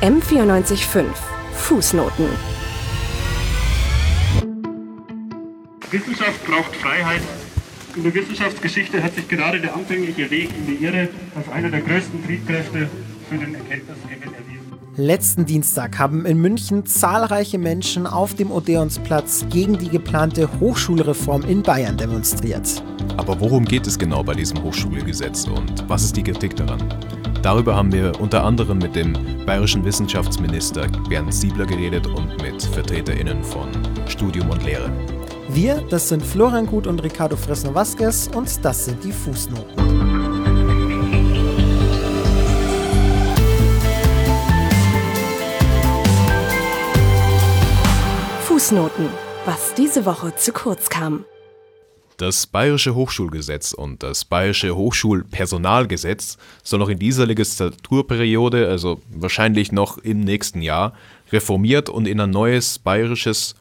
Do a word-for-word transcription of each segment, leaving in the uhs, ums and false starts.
M vierundneunzig Komma fünf Fußnoten. Wissenschaft braucht Freiheit. In der Wissenschaftsgeschichte hat sich gerade der anfängliche Weg in die Irre als einer der größten Triebkräfte für den Erkenntnisgewinn erwiesen. Letzten Dienstag haben in München zahlreiche Menschen auf dem Odeonsplatz gegen die geplante Hochschulreform in Bayern demonstriert. Aber worum geht es genau bei diesem Hochschulgesetz und was ist die Kritik daran? Darüber haben wir unter anderem mit dem bayerischen Wissenschaftsminister Bernd Siebler geredet und mit VertreterInnen von Studium und Lehre. Wir, das sind Florian Gut und Ricardo Fresno-Vázquez und das sind die Fußnoten. Fußnoten, was diese Woche zu kurz kam. Das Bayerische Hochschulgesetz und das Bayerische Hochschulpersonalgesetz soll noch in dieser Legislaturperiode, also wahrscheinlich noch im nächsten Jahr, reformiert und in ein neues bayerisches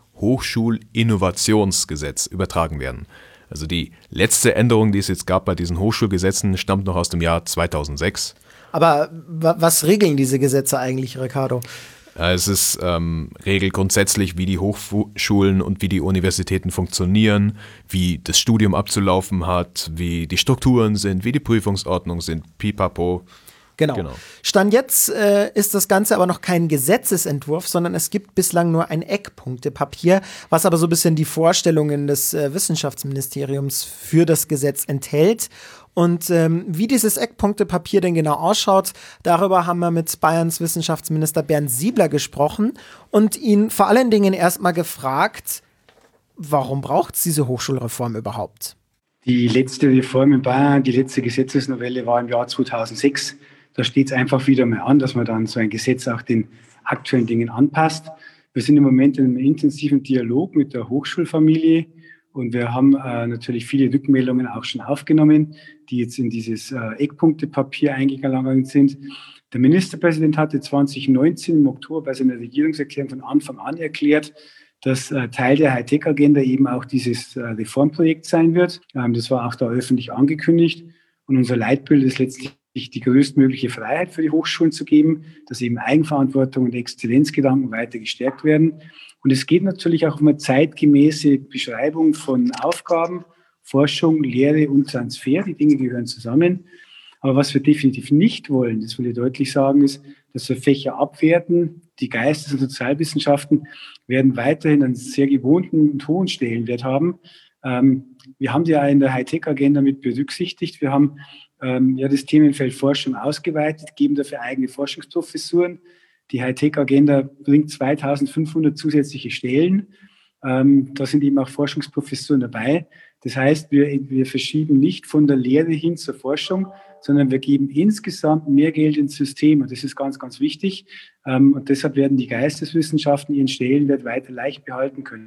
Hochschulinnovationsgesetz übertragen werden. Also die letzte Änderung, die es jetzt gab bei diesen Hochschulgesetzen, stammt noch aus dem Jahr zweitausendsechs. Aber w- was regeln diese Gesetze eigentlich, Ricardo? Es ist ähm, regelt grundsätzlich, wie die Hochschulen und wie die Universitäten funktionieren, wie das Studium abzulaufen hat, wie die Strukturen sind, wie die Prüfungsordnungen sind, pipapo. Genau. genau. Stand jetzt äh, ist das Ganze aber noch kein Gesetzesentwurf, sondern es gibt bislang nur ein Eckpunktepapier, was aber so ein bisschen die Vorstellungen des äh, Wissenschaftsministeriums für das Gesetz enthält. Und ähm, wie dieses Eckpunktepapier denn genau ausschaut, darüber haben wir mit Bayerns Wissenschaftsminister Bernd Siebler gesprochen und ihn vor allen Dingen erstmal gefragt, warum braucht es diese Hochschulreform überhaupt? Die letzte Reform in Bayern, die letzte Gesetzesnovelle war im Jahr zweitausendsechs. Da steht es einfach wieder mal an, dass man dann so ein Gesetz auch den aktuellen Dingen anpasst. Wir sind im Moment in einem intensiven Dialog mit der Hochschulfamilie und wir haben äh, natürlich viele Rückmeldungen auch schon aufgenommen, die jetzt in dieses äh, Eckpunktepapier eingegangen sind. Der Ministerpräsident hatte zwanzig neunzehn im Oktober bei seiner Regierungserklärung von Anfang an erklärt, dass äh, Teil der Hightech-Agenda eben auch dieses äh, Reformprojekt sein wird. Ähm, das war auch da öffentlich angekündigt. Und unser Leitbild ist letztlich die größtmögliche Freiheit für die Hochschulen zu geben, dass eben Eigenverantwortung und Exzellenzgedanken weiter gestärkt werden. Und es geht natürlich auch um eine zeitgemäße Beschreibung von Aufgaben, Forschung, Lehre und Transfer. Die Dinge gehören zusammen. Aber was wir definitiv nicht wollen, das will ich deutlich sagen, ist, dass wir Fächer abwerten. Die Geistes- und Sozialwissenschaften werden weiterhin einen sehr gewohnten und hohen Stellenwert haben. Ähm, wir haben die ja in der Hightech-Agenda mit berücksichtigt. Wir haben ähm, ja das Themenfeld Forschung ausgeweitet, geben dafür eigene Forschungsprofessuren. Die Hightech-Agenda bringt zweitausendfünfhundert zusätzliche Stellen. Ähm, da sind eben auch Forschungsprofessuren dabei. Das heißt, wir, wir verschieben nicht von der Lehre hin zur Forschung, sondern wir geben insgesamt mehr Geld ins System. Und das ist ganz, ganz wichtig. Ähm, und deshalb werden die Geisteswissenschaften ihren Stellenwert weiter leicht behalten können.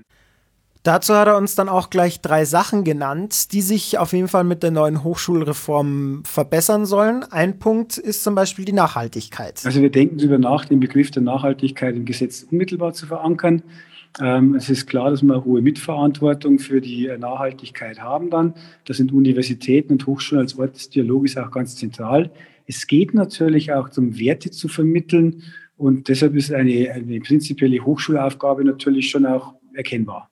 Dazu hat er uns dann auch gleich drei Sachen genannt, die sich auf jeden Fall mit der neuen Hochschulreform verbessern sollen. Ein Punkt ist zum Beispiel die Nachhaltigkeit. Also wir denken darüber nach, den Begriff der Nachhaltigkeit im Gesetz unmittelbar zu verankern. Ähm, es ist klar, dass wir eine hohe Mitverantwortung für die Nachhaltigkeit haben dann. Da sind Universitäten und Hochschulen als Ort des Dialoges auch ganz zentral. Es geht natürlich auch darum, Werte zu vermitteln. Und deshalb ist eine, eine prinzipielle Hochschulaufgabe natürlich schon auch erkennbar.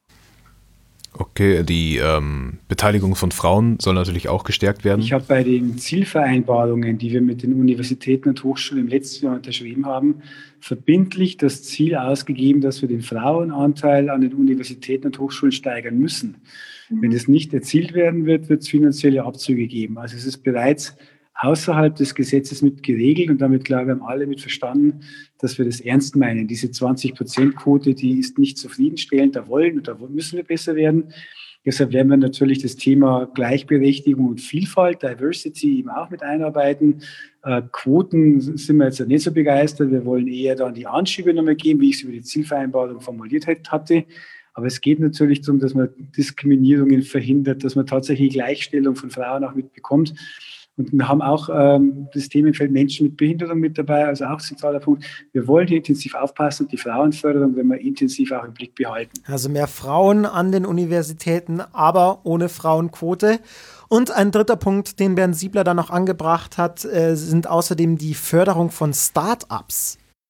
Okay, die ähm, Beteiligung von Frauen soll natürlich auch gestärkt werden. Ich habe bei den Zielvereinbarungen, die wir mit den Universitäten und Hochschulen im letzten Jahr unterschrieben haben, verbindlich das Ziel ausgegeben, dass wir den Frauenanteil an den Universitäten und Hochschulen steigern müssen. Mhm. Wenn das nicht erzielt werden wird, wird es finanzielle Abzüge geben. Also es ist bereits außerhalb des Gesetzes mit geregelt und damit, glaube ich, haben alle mit verstanden, dass wir das ernst meinen. Diese zwanzig-Prozent-Quote, die ist nicht zufriedenstellend, da wollen und da müssen wir besser werden. Deshalb werden wir natürlich das Thema Gleichberechtigung und Vielfalt, Diversity eben auch mit einarbeiten. Äh, Quoten sind wir jetzt nicht so begeistert. Wir wollen eher dann die Anschübe nochmal geben, wie ich es über die Zielvereinbarung formuliert hatte. Aber es geht natürlich darum, dass man Diskriminierungen verhindert, dass man tatsächlich Gleichstellung von Frauen auch mitbekommt. Und wir haben auch ähm, das Themenfeld Menschen mit Behinderung mit dabei, also auch ein zentraler Punkt. Wir wollen hier intensiv aufpassen und die Frauenförderung wenn wir intensiv auch im Blick behalten. Also mehr Frauen an den Universitäten, aber ohne Frauenquote. Und ein dritter Punkt, den Bernd Siebler dann noch angebracht hat, äh, sind außerdem die Förderung von Start-ups.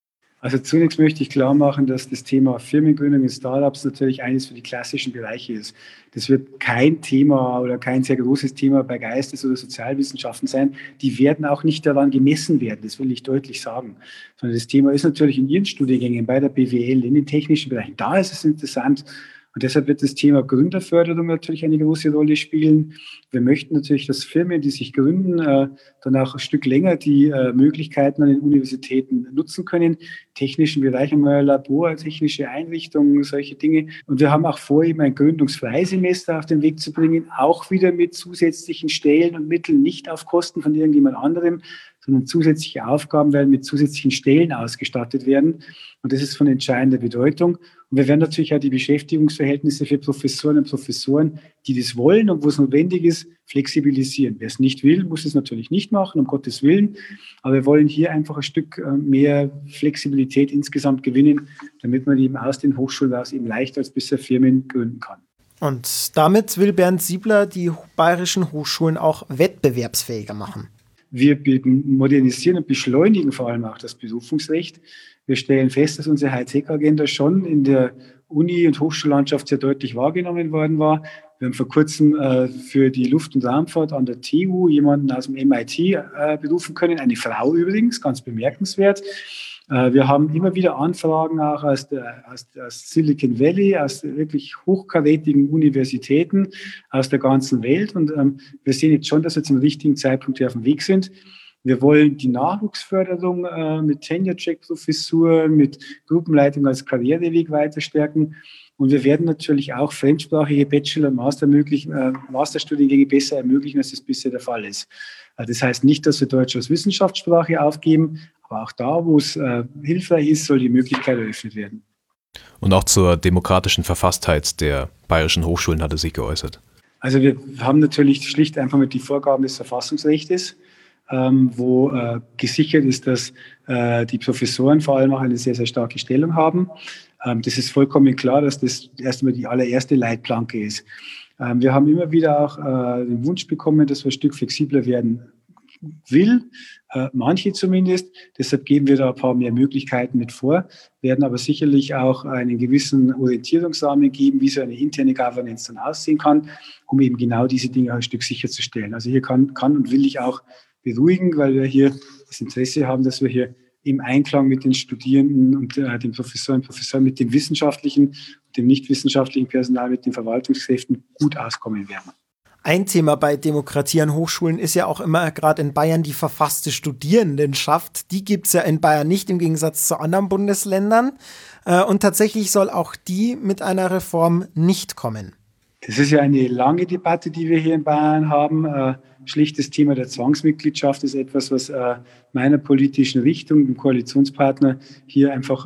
Also zunächst möchte ich klar machen, dass das Thema Firmengründung in Startups natürlich eines für die klassischen Bereiche ist. Das wird kein Thema oder kein sehr großes Thema bei Geistes- oder Sozialwissenschaften sein. Die werden auch nicht daran gemessen werden, das will ich deutlich sagen. Sondern das Thema ist natürlich in Ihren Studiengängen, bei der B W L, in den technischen Bereichen. Da ist es interessant. Und deshalb wird das Thema Gründerförderung natürlich eine große Rolle spielen. Wir möchten natürlich, dass Firmen, die sich gründen, äh, dann auch ein Stück länger die äh, Möglichkeiten an den Universitäten nutzen können. Technischen Bereich, einmal Labor, technische Einrichtungen, solche Dinge. Und wir haben auch vor, eben ein Gründungsfreisemester auf den Weg zu bringen, auch wieder mit zusätzlichen Stellen und Mitteln, nicht auf Kosten von irgendjemand anderem, sondern zusätzliche Aufgaben werden mit zusätzlichen Stellen ausgestattet werden. Und das ist von entscheidender Bedeutung. Und wir werden natürlich auch die Beschäftigungsverhältnisse für Professoren und Professoren, die das wollen und wo es notwendig ist, flexibilisieren. Wer es nicht will, muss es natürlich nicht machen, um Gottes Willen. Aber wir wollen hier einfach ein Stück mehr Flexibilität insgesamt gewinnen, damit man eben aus den Hochschulen aus eben leichter als bisher Firmen gründen kann. Und damit will Bernd Siebler die bayerischen Hochschulen auch wettbewerbsfähiger machen. Wir modernisieren und beschleunigen vor allem auch das Berufungsrecht. Wir stellen fest, dass unsere Hightech-Agenda schon in der Uni- und Hochschullandschaft sehr deutlich wahrgenommen worden war. Wir haben vor kurzem äh, für die Luft- und Raumfahrt an der T U jemanden aus dem M I T äh, berufen können, eine Frau übrigens, ganz bemerkenswert. Äh, wir haben immer wieder Anfragen auch aus, der, aus, aus Silicon Valley, aus wirklich hochkarätigen Universitäten aus der ganzen Welt. Und ähm, wir sehen jetzt schon, dass wir zum richtigen Zeitpunkt hier auf dem Weg sind. Wir wollen die Nachwuchsförderung äh, mit Tenure-Track-Professuren, mit Gruppenleitung als Karriereweg weiter stärken. Und wir werden natürlich auch fremdsprachige Bachelor- und Master äh, Masterstudiengänge besser ermöglichen, als das bisher der Fall ist. Äh, das heißt nicht, dass wir Deutsch als Wissenschaftssprache aufgeben, aber auch da, wo es äh, hilfreich ist, soll die Möglichkeit eröffnet werden. Und auch zur demokratischen Verfasstheit der bayerischen Hochschulen hat er sich geäußert. Also wir haben natürlich schlicht einfach mit die Vorgaben des Verfassungsrechts, Ähm, wo äh, gesichert ist, dass äh, die Professoren vor allem auch eine sehr, sehr starke Stellung haben. Ähm, das ist vollkommen klar, dass das erstmal die allererste Leitplanke ist. Ähm, wir haben immer wieder auch äh, den Wunsch bekommen, dass wir ein Stück flexibler werden will, äh, manche zumindest. Deshalb geben wir da ein paar mehr Möglichkeiten mit vor, werden aber sicherlich auch einen gewissen Orientierungsrahmen geben, wie so eine interne Governance dann aussehen kann, um eben genau diese Dinge ein Stück sicherzustellen. Also hier kann, kann und will ich auch beruhigen, weil wir hier das Interesse haben, dass wir hier im Einklang mit den Studierenden und äh, den Professoren und Professoren, mit dem wissenschaftlichen und dem nicht wissenschaftlichen Personal, mit den Verwaltungskräften gut auskommen werden. Ein Thema bei Demokratie an Hochschulen ist ja auch immer gerade in Bayern die verfasste Studierendenschaft. Die gibt es ja in Bayern nicht, im Gegensatz zu anderen Bundesländern. Äh, und tatsächlich soll auch die mit einer Reform nicht kommen. Das ist ja eine lange Debatte, die wir hier in Bayern haben. Äh, schlicht das Thema der Zwangsmitgliedschaft ist etwas, was äh, meiner politischen Richtung, dem Koalitionspartner, hier einfach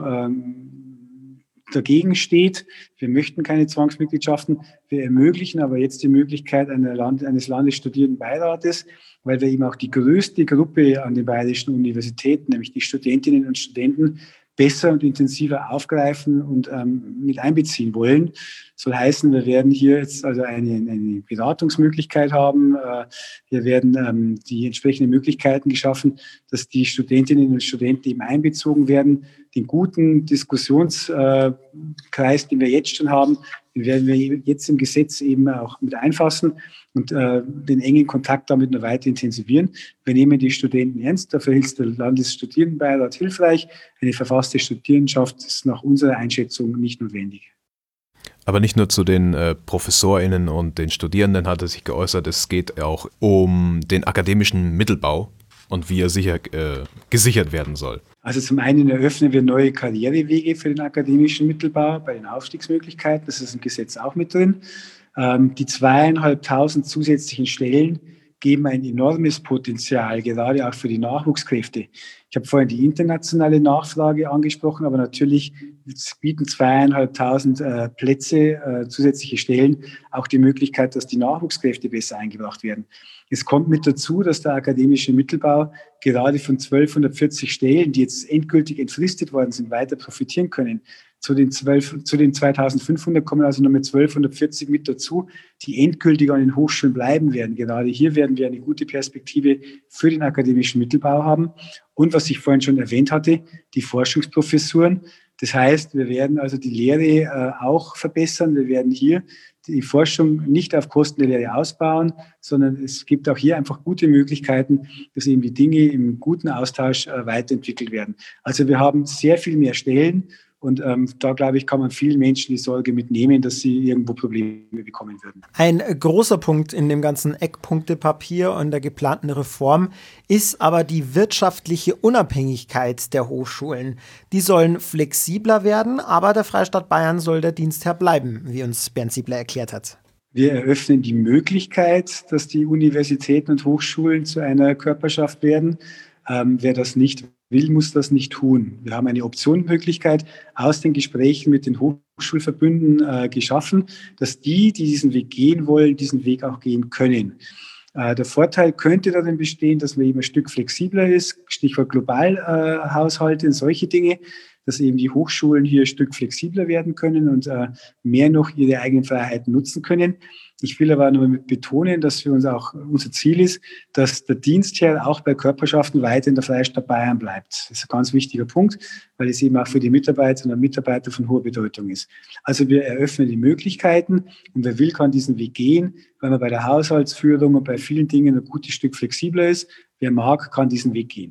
ähm, dagegen steht. Wir möchten keine Zwangsmitgliedschaften. Wir ermöglichen aber jetzt die Möglichkeit einer Land- eines Landesstudierendenbeirates, weil wir eben auch die größte Gruppe an den bayerischen Universitäten, nämlich die Studentinnen und Studenten, besser und intensiver aufgreifen und ähm, mit einbeziehen wollen. Soll heißen, wir werden hier jetzt also eine, eine Beratungsmöglichkeit haben. Äh, wir werden ähm, die entsprechenden Möglichkeiten geschaffen, dass die Studentinnen und Studenten eben einbezogen werden. Den guten Diskussionskreis, äh, den wir jetzt schon haben, den werden wir jetzt im Gesetz eben auch mit einfassen und äh, den engen Kontakt damit noch weiter intensivieren. Wir nehmen die Studenten ernst, dafür ist der Landesstudierendenbeirat hilfreich. Eine verfasste Studierendenschaft ist nach unserer Einschätzung nicht notwendig. Aber nicht nur zu den äh, ProfessorInnen und den Studierenden hat er sich geäußert, es geht auch um den akademischen Mittelbau und wie er sicher, äh, gesichert werden soll. Also zum einen eröffnen wir neue Karrierewege für den akademischen Mittelbau bei den Aufstiegsmöglichkeiten. Das ist im Gesetz auch mit drin. Ähm, die zweieinhalbtausend zusätzlichen Stellen geben ein enormes Potenzial, gerade auch für die Nachwuchskräfte. Ich habe vorhin die internationale Nachfrage angesprochen, aber natürlich bieten zweieinhalbtausend äh, Plätze, äh, zusätzliche Stellen auch die Möglichkeit, dass die Nachwuchskräfte besser eingebracht werden. Es kommt mit dazu, dass der akademische Mittelbau gerade von zwölfhundertvierzig Stellen, die jetzt endgültig entfristet worden sind, weiter profitieren können. Zu den, zwölf, zu den zweitausendfünfhundert kommen also noch mit zwölfhundertvierzig mit dazu, die endgültig an den Hochschulen bleiben werden. Gerade hier werden wir eine gute Perspektive für den akademischen Mittelbau haben. Und was ich vorhin schon erwähnt hatte, die Forschungsprofessuren. Das heißt, wir werden also die Lehre äh, auch verbessern. Wir werden hier die Forschung nicht auf Kosten der Lehre ausbauen, sondern es gibt auch hier einfach gute Möglichkeiten, dass eben die Dinge im guten Austausch äh, weiterentwickelt werden. Also wir haben sehr viel mehr Stellen und ähm, da, glaube ich, kann man vielen Menschen die Sorge mitnehmen, dass sie irgendwo Probleme bekommen würden. Ein großer Punkt in dem ganzen Eckpunktepapier und der geplanten Reform ist aber die wirtschaftliche Unabhängigkeit der Hochschulen. Die sollen flexibler werden, aber der Freistaat Bayern soll der Dienstherr bleiben, wie uns Bernd Ziebler erklärt hat. Wir eröffnen die Möglichkeit, dass die Universitäten und Hochschulen zu einer Körperschaft werden. Ähm, wer das nicht will, muss das nicht tun. Wir haben eine Optionenmöglichkeit aus den Gesprächen mit den Hochschulverbünden äh, geschaffen, dass die, die diesen Weg gehen wollen, diesen Weg auch gehen können. Äh, der Vorteil könnte darin bestehen, dass man eben ein Stück flexibler ist, Stichwort Globalhaushalte äh, und solche Dinge, dass eben die Hochschulen hier ein Stück flexibler werden können und äh, mehr noch ihre eigenen Freiheiten nutzen können. Ich will aber nur betonen, dass für uns auch unser Ziel ist, dass der Dienstherr auch bei Körperschaften weiter in der Freistaat Bayern bleibt. Das ist ein ganz wichtiger Punkt, weil es eben auch für die Mitarbeiterinnen und Mitarbeiter von hoher Bedeutung ist. Also wir eröffnen die Möglichkeiten und wer will, kann diesen Weg gehen, weil man bei der Haushaltsführung und bei vielen Dingen ein gutes Stück flexibler ist. Wer mag, kann diesen Weg gehen.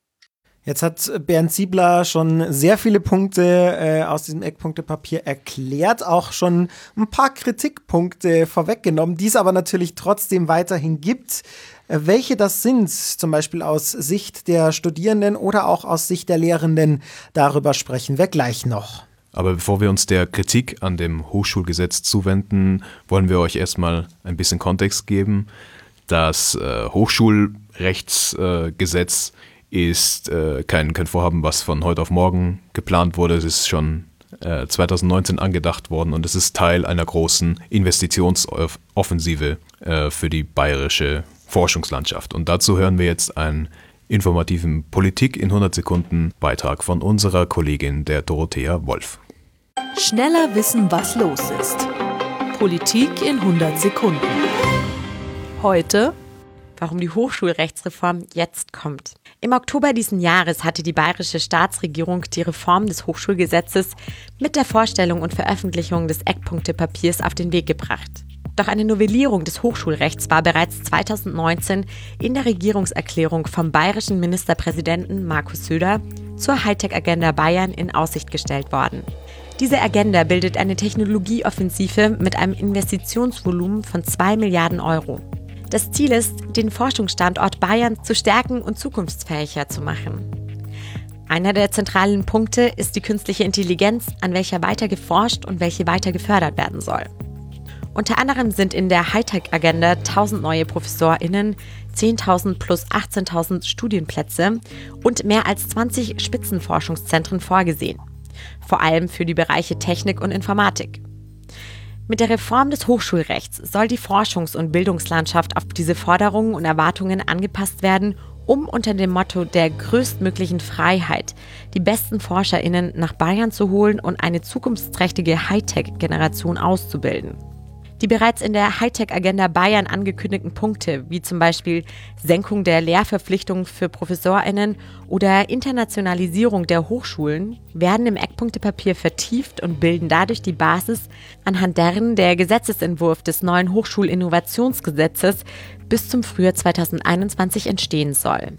Jetzt hat Bernd Ziebler schon sehr viele Punkte äh, aus diesem Eckpunktepapier erklärt, auch schon ein paar Kritikpunkte vorweggenommen, die es aber natürlich trotzdem weiterhin gibt. Äh, welche das sind, zum Beispiel aus Sicht der Studierenden oder auch aus Sicht der Lehrenden, darüber sprechen wir gleich noch. Aber bevor wir uns der Kritik an dem Hochschulgesetz zuwenden, wollen wir euch erstmal ein bisschen Kontext geben. Das äh, Hochschulrechtsgesetz äh, ist äh, kein, kein Vorhaben, was von heute auf morgen geplant wurde. Es ist schon äh, zweitausendneunzehn angedacht worden und es ist Teil einer großen Investitionsoffensive äh, für die bayerische Forschungslandschaft. Und dazu hören wir jetzt einen informativen Politik in hundert Sekunden Beitrag von unserer Kollegin, der Dorothea Wolf. Schneller wissen, was los ist. Politik in hundert Sekunden. Heute, warum die Hochschulrechtsreform jetzt kommt. Im Oktober diesen Jahres hatte die bayerische Staatsregierung die Reform des Hochschulgesetzes mit der Vorstellung und Veröffentlichung des Eckpunktepapiers auf den Weg gebracht. Doch eine Novellierung des Hochschulrechts war bereits zweitausendneunzehn in der Regierungserklärung vom bayerischen Ministerpräsidenten Markus Söder zur Hightech-Agenda Bayern in Aussicht gestellt worden. Diese Agenda bildet eine Technologieoffensive mit einem Investitionsvolumen von zwei Milliarden Euro. Das Ziel ist, den Forschungsstandort Bayern zu stärken und zukunftsfähiger zu machen. Einer der zentralen Punkte ist die künstliche Intelligenz, an welcher weiter geforscht und welche weiter gefördert werden soll. Unter anderem sind in der Hightech-Agenda tausend neue ProfessorInnen, zehntausend plus achtzehntausend Studienplätze und mehr als zwanzig Spitzenforschungszentren vorgesehen. Vor allem für die Bereiche Technik und Informatik. Mit der Reform des Hochschulrechts soll die Forschungs- und Bildungslandschaft auf diese Forderungen und Erwartungen angepasst werden, um unter dem Motto der größtmöglichen Freiheit die besten ForscherInnen nach Bayern zu holen und eine zukunftsträchtige Hightech-Generation auszubilden. Die bereits in der Hightech-Agenda Bayern angekündigten Punkte, wie zum Beispiel Senkung der Lehrverpflichtung für ProfessorInnen oder Internationalisierung der Hochschulen, werden im Eckpunktepapier vertieft und bilden dadurch die Basis, anhand deren der Gesetzesentwurf des neuen Hochschulinnovationsgesetzes bis zum Frühjahr zweitausendeinundzwanzig entstehen soll.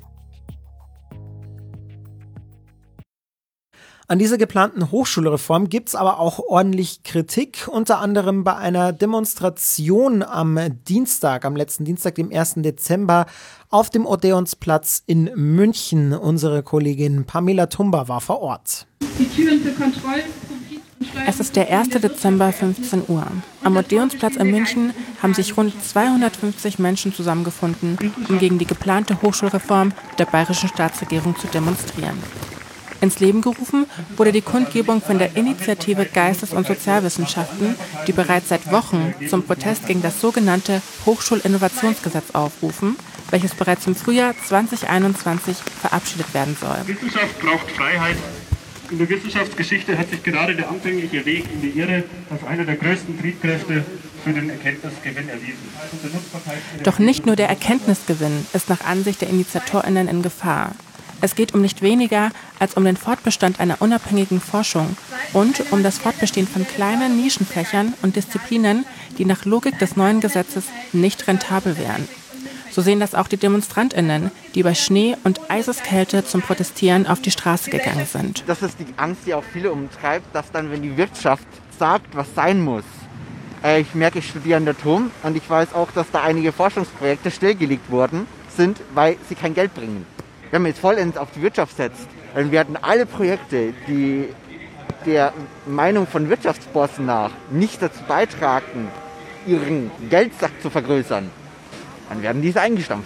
An dieser geplanten Hochschulreform gibt es aber auch ordentlich Kritik, unter anderem bei einer Demonstration am Dienstag, am letzten Dienstag, dem ersten Dezember, auf dem Odeonsplatz in München. Unsere Kollegin Pamela Tumba war vor Ort. Die Türen für Kontrollen. Es ist der erste Dezember, fünfzehn Uhr. Am Odeonsplatz in München haben sich rund zweihundertfünfzig Menschen zusammengefunden, um gegen die geplante Hochschulreform der bayerischen Staatsregierung zu demonstrieren. Ins Leben gerufen wurde die Kundgebung von der Initiative Geistes- und Sozialwissenschaften, die bereits seit Wochen zum Protest gegen das sogenannte Hochschulinnovationsgesetz aufrufen, welches bereits im Frühjahr zwanzig einundzwanzig verabschiedet werden soll. Wissenschaft braucht Freiheit. In der Wissenschaftsgeschichte hat sich gerade der anfängliche Weg in die Irre als einer der größten Triebkräfte für den Erkenntnisgewinn erwiesen. Doch nicht nur der Erkenntnisgewinn ist nach Ansicht der InitiatorInnen in Gefahr. Es geht um nicht weniger als um den Fortbestand einer unabhängigen Forschung und um das Fortbestehen von kleinen Nischenfächern und Disziplinen, die nach Logik des neuen Gesetzes nicht rentabel wären. So sehen das auch die DemonstrantInnen, die bei Schnee und Eiseskälte zum Protestieren auf die Straße gegangen sind. Das ist die Angst, die auch viele umtreibt, dass dann, wenn die Wirtschaft sagt, was sein muss. Äh, ich merke, ich studiere an der T U M und ich weiß auch, dass da einige Forschungsprojekte stillgelegt worden sind, weil sie kein Geld bringen. Wenn man jetzt vollends auf die Wirtschaft setzt, dann werden alle Projekte, die der Meinung von Wirtschaftsbossen nach nicht dazu beitragen, ihren Geldsack zu vergrößern, dann werden diese eingestampft.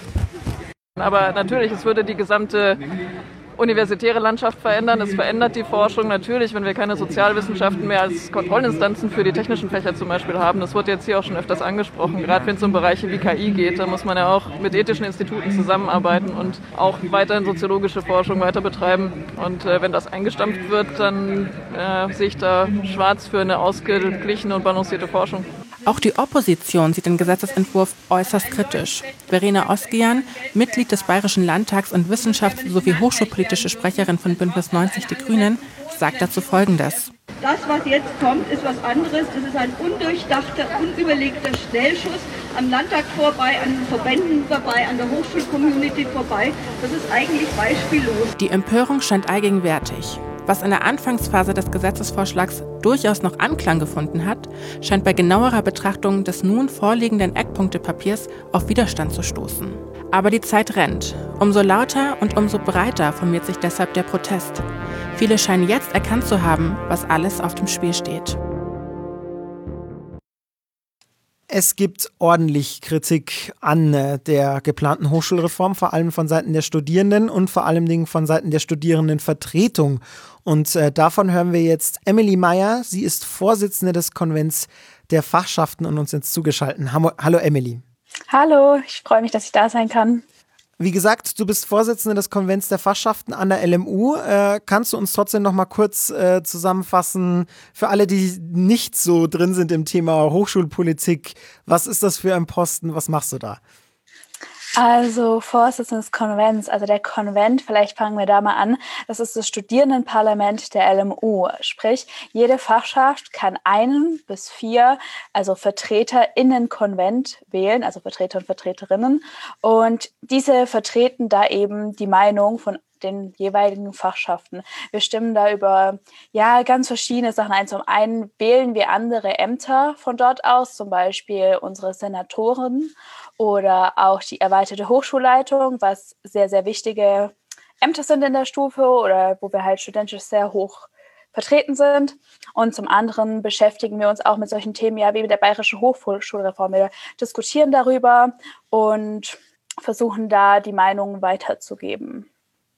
Aber natürlich, es würde die gesamte universitäre Landschaft verändern. Es verändert die Forschung natürlich, wenn wir keine Sozialwissenschaften mehr als Kontrollinstanzen für die technischen Fächer zum Beispiel haben. Das wurde jetzt hier auch schon öfters angesprochen. Gerade wenn es um Bereiche wie K I geht, da muss man ja auch mit ethischen Instituten zusammenarbeiten und auch weiterhin soziologische Forschung weiter betreiben. Und äh, wenn das eingestampft wird, dann äh, sehe ich da schwarz für eine ausgeglichene und balancierte Forschung. Auch die Opposition sieht den Gesetzesentwurf äußerst kritisch. Verena Oskian, Mitglied des Bayerischen Landtags und Wissenschafts- sowie hochschulpolitische Sprecherin von Bündnis neunzig Die Grünen, sagt dazu Folgendes. Das, was jetzt kommt, ist was anderes. Das ist ein undurchdachter, unüberlegter Schnellschuss am Landtag vorbei, an den Verbänden vorbei, an der Hochschulcommunity vorbei. Das ist eigentlich beispiellos. Die Empörung scheint allgegenwärtig. Was in der Anfangsphase des Gesetzesvorschlags durchaus noch Anklang gefunden hat, scheint bei genauerer Betrachtung des nun vorliegenden Eckpunktepapiers auf Widerstand zu stoßen. Aber die Zeit rennt. Umso lauter und umso breiter formiert sich deshalb der Protest. Viele scheinen jetzt erkannt zu haben, was alles auf dem Spiel steht. Es gibt ordentlich Kritik an äh, der geplanten Hochschulreform, vor allem von Seiten der Studierenden und vor allen Dingen von Seiten der Studierendenvertretung. Und äh, davon hören wir jetzt Emily Meyer. Sie ist Vorsitzende des Konvents der Fachschaften und uns jetzt zugeschaltet. Hallo Emily. Hallo, ich freue mich, dass ich da sein kann. Wie gesagt, du bist Vorsitzende des Konvents der Fachschaften an der L M U. Äh, kannst du uns trotzdem noch mal kurz äh, zusammenfassen, für alle, die nicht so drin sind im Thema Hochschulpolitik, was ist das für ein Posten, was machst du da? Also Vorsitzende des Konvents, also der Konvent, vielleicht fangen wir da mal an, das ist das Studierendenparlament der L M U. Sprich, jede Fachschaft kann einen bis vier, also VertreterInnen-Konvent wählen, also Vertreter und Vertreterinnen. Und diese vertreten da eben die Meinung von den jeweiligen Fachschaften. Wir stimmen da über ja ganz verschiedene Sachen ein. Zum einen wählen wir andere Ämter von dort aus, zum Beispiel unsere Senatoren oder auch die erweiterte Hochschulleitung, was sehr, sehr wichtige Ämter sind in der Stufe oder wo wir halt studentisch sehr hoch vertreten sind. Und zum anderen beschäftigen wir uns auch mit solchen Themen ja wie mit der Bayerischen Hochschulreform. Wir diskutieren darüber und versuchen da die Meinung weiterzugeben.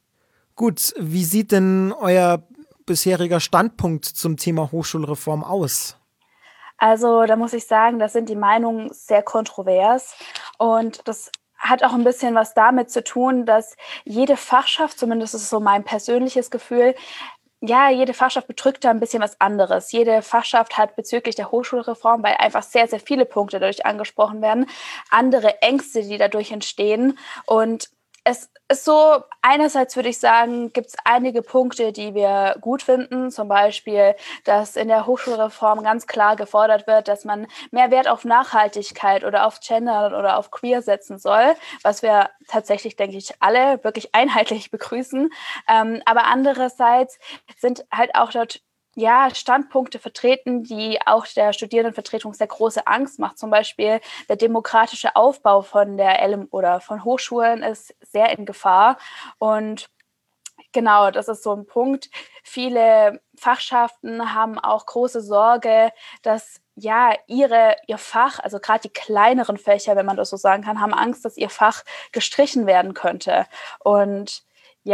Gut, wie sieht denn euer bisheriger Standpunkt zum Thema Hochschulreform aus? Also da muss ich sagen, da sind die Meinungen sehr kontrovers und das hat auch ein bisschen was damit zu tun, dass jede Fachschaft, zumindest ist es so mein persönliches Gefühl, ja, jede Fachschaft bedrückt da ein bisschen was anderes. Jede Fachschaft hat bezüglich der Hochschulreform, weil einfach sehr, sehr viele Punkte dadurch angesprochen werden, andere Ängste, die dadurch entstehen. Und es ist so, einerseits würde ich sagen, gibt es einige Punkte, die wir gut finden. Zum Beispiel, dass in der Hochschulreform ganz klar gefordert wird, dass man mehr Wert auf Nachhaltigkeit oder auf Gender oder auf Queer setzen soll, was wir tatsächlich, denke ich, alle wirklich einheitlich begrüßen. Ähm, aber andererseits sind halt auch dort ja, Standpunkte vertreten, die auch der Studierendenvertretung sehr große Angst macht. Zum Beispiel der demokratische Aufbau von der L M oder von Hochschulen ist sehr in Gefahr. Und genau, das ist so ein Punkt. Viele Fachschaften haben auch große Sorge, dass ja, ihre, ihr Fach, also gerade die kleineren Fächer, wenn man das so sagen kann, haben Angst, dass ihr Fach gestrichen werden könnte. Und ja,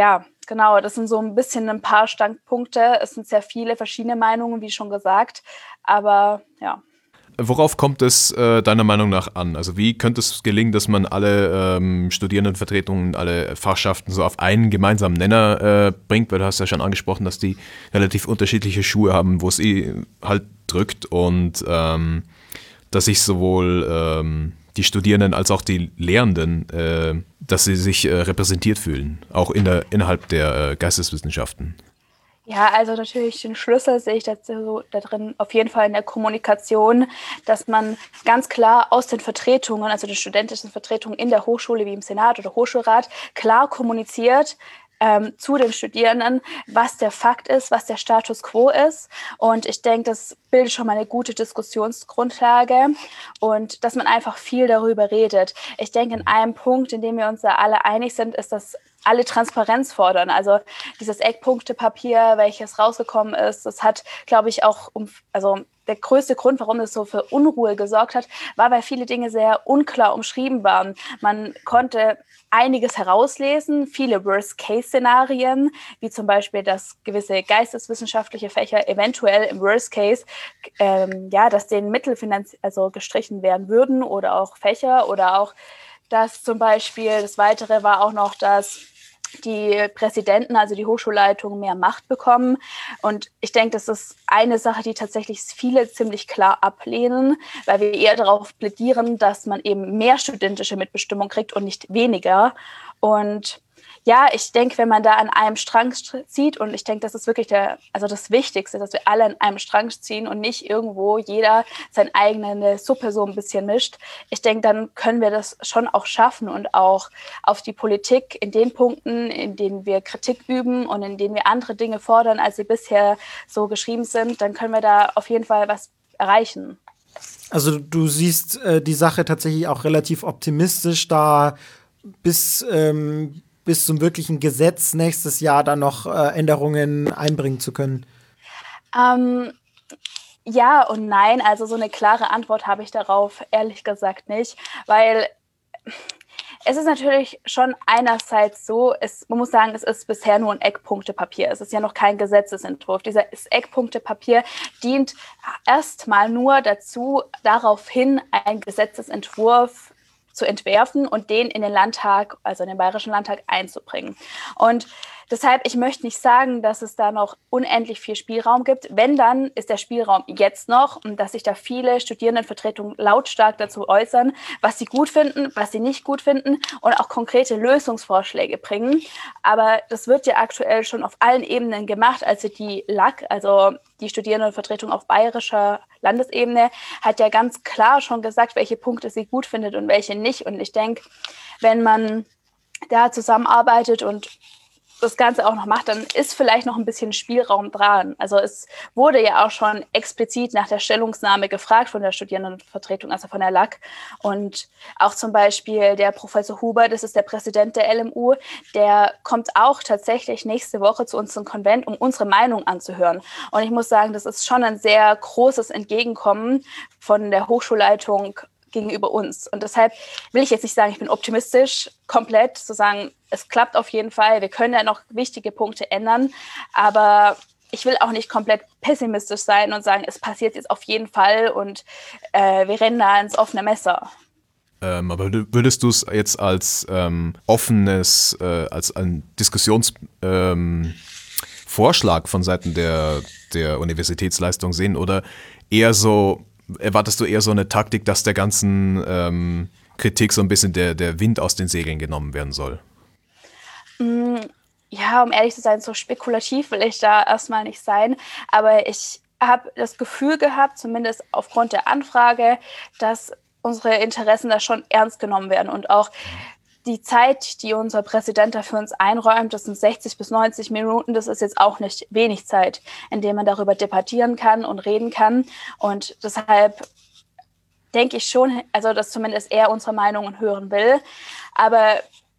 genau, das sind so ein bisschen ein paar Standpunkte. Es sind sehr viele verschiedene Meinungen, wie schon gesagt. Aber ja. Worauf kommt es äh, deiner Meinung nach an? Also wie könnte es gelingen, dass man alle ähm, Studierendenvertretungen, alle Fachschaften so auf einen gemeinsamen Nenner äh, bringt? Weil du hast ja schon angesprochen, dass die relativ unterschiedliche Schuhe haben, wo es eh halt drückt und ähm, dass sich sowohl ähm, die Studierenden als auch die Lehrenden, äh, dass sie sich äh, repräsentiert fühlen, auch in der, innerhalb der äh, Geisteswissenschaften. Ja, also natürlich den Schlüssel sehe ich dazu, da drin auf jeden Fall in der Kommunikation, dass man ganz klar aus den Vertretungen, also den studentischen Vertretungen in der Hochschule wie im Senat oder Hochschulrat, klar kommuniziert ähm, zu den Studierenden, was der Fakt ist, was der Status quo ist. Und ich denke, das bildet schon mal eine gute Diskussionsgrundlage und dass man einfach viel darüber redet. Ich denke, in einem Punkt, in dem wir uns da alle einig sind, ist, dass alle Transparenz fordern. Also dieses Eckpunktepapier, welches rausgekommen ist, das hat, glaube ich, auch, um, also der größte Grund, warum das so für Unruhe gesorgt hat, war, weil viele Dinge sehr unklar umschrieben waren. Man konnte einiges herauslesen, viele Worst-Case-Szenarien, wie zum Beispiel, dass gewisse geisteswissenschaftliche Fächer eventuell im Worst-Case, ähm, ja, dass denen Mittel finanz- also gestrichen werden würden oder auch Fächer oder auch, dass zum Beispiel, das Weitere war auch noch, dass die Präsidenten, also die Hochschulleitungen, mehr Macht bekommen. Und ich denke, das ist eine Sache, die tatsächlich viele ziemlich klar ablehnen, weil wir eher darauf plädieren, dass man eben mehr studentische Mitbestimmung kriegt und nicht weniger. Und ja, ich denke, wenn man da an einem Strang zieht, und ich denke, das ist wirklich der, also das Wichtigste, dass wir alle an einem Strang ziehen und nicht irgendwo jeder seine eigene Suppe so ein bisschen mischt. Ich denke, dann können wir das schon auch schaffen und auch auf die Politik in den Punkten, in denen wir Kritik üben und in denen wir andere Dinge fordern, als sie bisher so geschrieben sind, dann können wir da auf jeden Fall was erreichen. Also du siehst äh, die Sache tatsächlich auch relativ optimistisch, da bis ähm, bis zum wirklichen Gesetz nächstes Jahr dann noch äh, Änderungen einbringen zu können? Ähm, ja und nein. Also so eine klare Antwort habe ich darauf ehrlich gesagt nicht, weil es ist natürlich schon einerseits so, es, man muss sagen, es ist bisher nur ein Eckpunktepapier. Es ist ja noch kein Gesetzesentwurf. Dieses Eckpunktepapier dient erstmal nur dazu, daraufhin einen Gesetzesentwurf zu entwerfen und den in den Landtag, also in den Bayerischen Landtag, einzubringen. Und deshalb, ich möchte nicht sagen, dass es da noch unendlich viel Spielraum gibt. Wenn, dann ist der Spielraum jetzt noch, und dass sich da viele Studierendenvertretungen lautstark dazu äußern, was sie gut finden, was sie nicht gut finden und auch konkrete Lösungsvorschläge bringen. Aber das wird ja aktuell schon auf allen Ebenen gemacht. Also die L A K, also die Studierendenvertretung auf bayerischer Landesebene, hat ja ganz klar schon gesagt, welche Punkte sie gut findet und welche nicht. Und ich denke, wenn man da zusammenarbeitet und das Ganze auch noch macht, dann ist vielleicht noch ein bisschen Spielraum dran. Also es wurde ja auch schon explizit nach der Stellungnahme gefragt von der Studierendenvertretung, also von der L A K. Und auch zum Beispiel der Professor Huber, das ist der Präsident der L M U, der kommt auch tatsächlich nächste Woche zu uns zum Konvent, um unsere Meinung anzuhören. Und ich muss sagen, das ist schon ein sehr großes Entgegenkommen von der Hochschulleitung gegenüber uns. Und deshalb will ich jetzt nicht sagen, ich bin optimistisch, komplett zu sagen, es klappt auf jeden Fall, wir können ja noch wichtige Punkte ändern, aber ich will auch nicht komplett pessimistisch sein und sagen, es passiert jetzt auf jeden Fall und äh, wir rennen da ins offene Messer. Ähm, aber würdest du es jetzt als ähm, offenes, äh, als ein Diskussionsvorschlag ähm, von Seiten der, der Universitätsleistung sehen oder eher so, erwartest du eher so eine Taktik, dass der ganzen ähm, Kritik so ein bisschen der, der Wind aus den Segeln genommen werden soll? Ja, um ehrlich zu sein, so spekulativ will ich da erstmal nicht sein. Aber ich habe das Gefühl gehabt, zumindest aufgrund der Anfrage, dass unsere Interessen da schon ernst genommen werden. Und auch die Zeit, die unser Präsident da für uns einräumt, das sind sechzig bis neunzig Minuten, das ist jetzt auch nicht wenig Zeit, in der man darüber debattieren kann und reden kann. Und deshalb denke ich schon, also dass zumindest er unsere Meinungen hören will. Aber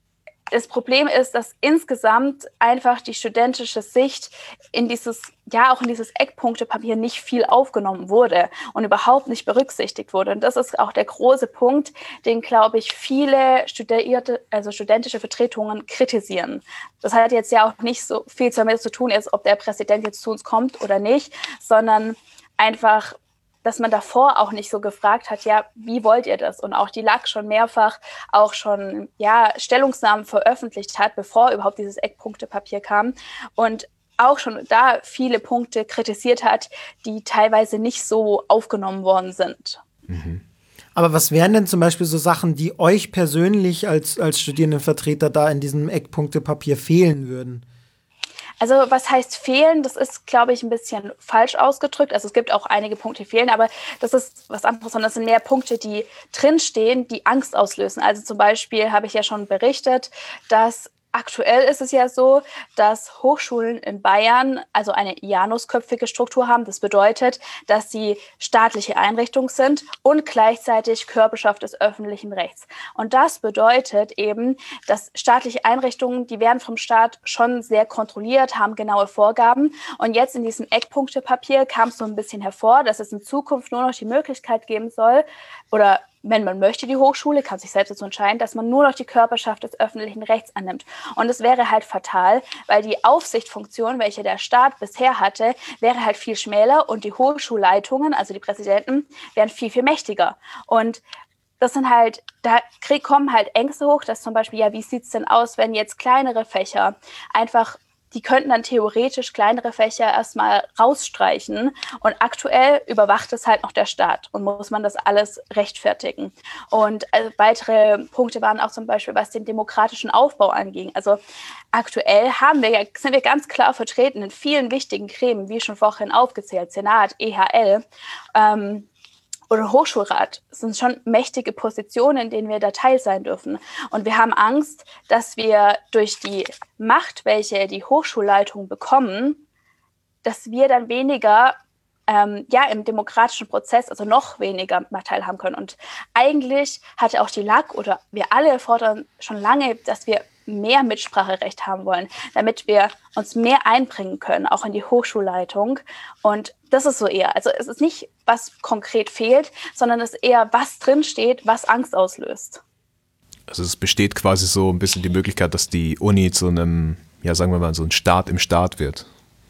das Problem ist, dass insgesamt einfach die studentische Sicht in dieses, ja auch in dieses Eckpunktepapier nicht viel aufgenommen wurde und überhaupt nicht berücksichtigt wurde. Und das ist auch der große Punkt, den, glaube ich, viele studierte, also studentische Vertretungen kritisieren. Das hat jetzt ja auch nicht so viel damit zu tun, ist, ob der Präsident jetzt zu uns kommt oder nicht, sondern einfach, dass man davor auch nicht so gefragt hat, ja, wie wollt ihr das? Und auch die L A G schon mehrfach auch schon ja, Stellungnahmen veröffentlicht hat, bevor überhaupt dieses Eckpunktepapier kam und auch schon da viele Punkte kritisiert hat, die teilweise nicht so aufgenommen worden sind. Mhm. Aber was wären denn zum Beispiel so Sachen, die euch persönlich als, als Studierendenvertreter da in diesem Eckpunktepapier fehlen würden? Also was heißt fehlen? Das ist, glaube ich, ein bisschen falsch ausgedrückt. Also es gibt auch einige Punkte, die fehlen, aber das ist was anderes, sondern es sind mehr Punkte, die drinstehen, die Angst auslösen. Also zum Beispiel habe ich ja schon berichtet, dass aktuell ist es ja so, dass Hochschulen in Bayern also eine janusköpfige Struktur haben. Das bedeutet, dass sie staatliche Einrichtungen sind und gleichzeitig Körperschaft des öffentlichen Rechts. Und das bedeutet eben, dass staatliche Einrichtungen, die werden vom Staat schon sehr kontrolliert, haben genaue Vorgaben. Und jetzt in diesem Eckpunktepapier kam es so ein bisschen hervor, dass es in Zukunft nur noch die Möglichkeit geben soll, oder wenn man möchte, die Hochschule kann sich selbst dazu entscheiden, dass man nur noch die Körperschaft des öffentlichen Rechts annimmt. Und es wäre halt fatal, weil die Aufsichtsfunktion, welche der Staat bisher hatte, wäre halt viel schmäler und die Hochschulleitungen, also die Präsidenten, wären viel, viel mächtiger. Und das sind halt, da kommen halt Ängste hoch, dass zum Beispiel, ja, wie sieht es denn aus, wenn jetzt kleinere Fächer einfach, die könnten dann theoretisch kleinere Fächer erstmal rausstreichen und aktuell überwacht es halt noch der Staat und muss man das alles rechtfertigen. Und also weitere Punkte waren auch zum Beispiel, was den demokratischen Aufbau anging. Also aktuell haben wir ja, sind wir ganz klar vertreten in vielen wichtigen Gremien, wie schon vorhin aufgezählt, Senat, E H L, ähm, oder Hochschulrat. Das sind schon mächtige Positionen, in denen wir da teil sein dürfen. Und wir haben Angst, dass wir durch die Macht, welche die Hochschulleitung bekommen, dass wir dann weniger ähm, ja, im demokratischen Prozess, also noch weniger teilhaben können. Und eigentlich hatte auch die L A G oder wir alle fordern schon lange, dass wir mehr Mitspracherecht haben wollen, damit wir uns mehr einbringen können, auch in die Hochschulleitung. Und das ist so eher, also es ist nicht, was konkret fehlt, sondern es ist eher, was drinsteht, was Angst auslöst. Also es besteht quasi so ein bisschen die Möglichkeit, dass die Uni zu einem, ja sagen wir mal, so ein Staat im Staat wird.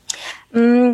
Mm,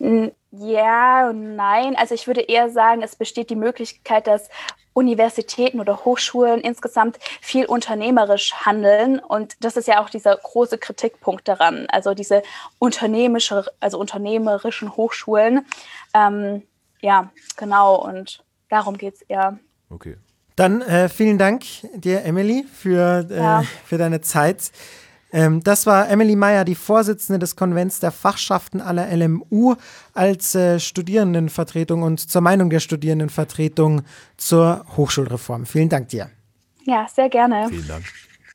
ja und nein. Also ich würde eher sagen, es besteht die Möglichkeit, dass Universitäten oder Hochschulen insgesamt viel unternehmerisch handeln. Und das ist ja auch dieser große Kritikpunkt daran. Also diese unternehmerische, also unternehmerischen Hochschulen. Ähm, ja, genau. Und darum geht es eher. Okay. Dann äh, vielen Dank dir, Emily, für, äh, ja. für deine Zeit. Ähm, das war Emily Meyer, die Vorsitzende des Konvents der Fachschaften aller L M U als äh, Studierendenvertretung und zur Meinung der Studierendenvertretung zur Hochschulreform. Vielen Dank dir. Ja, sehr gerne. Vielen Dank.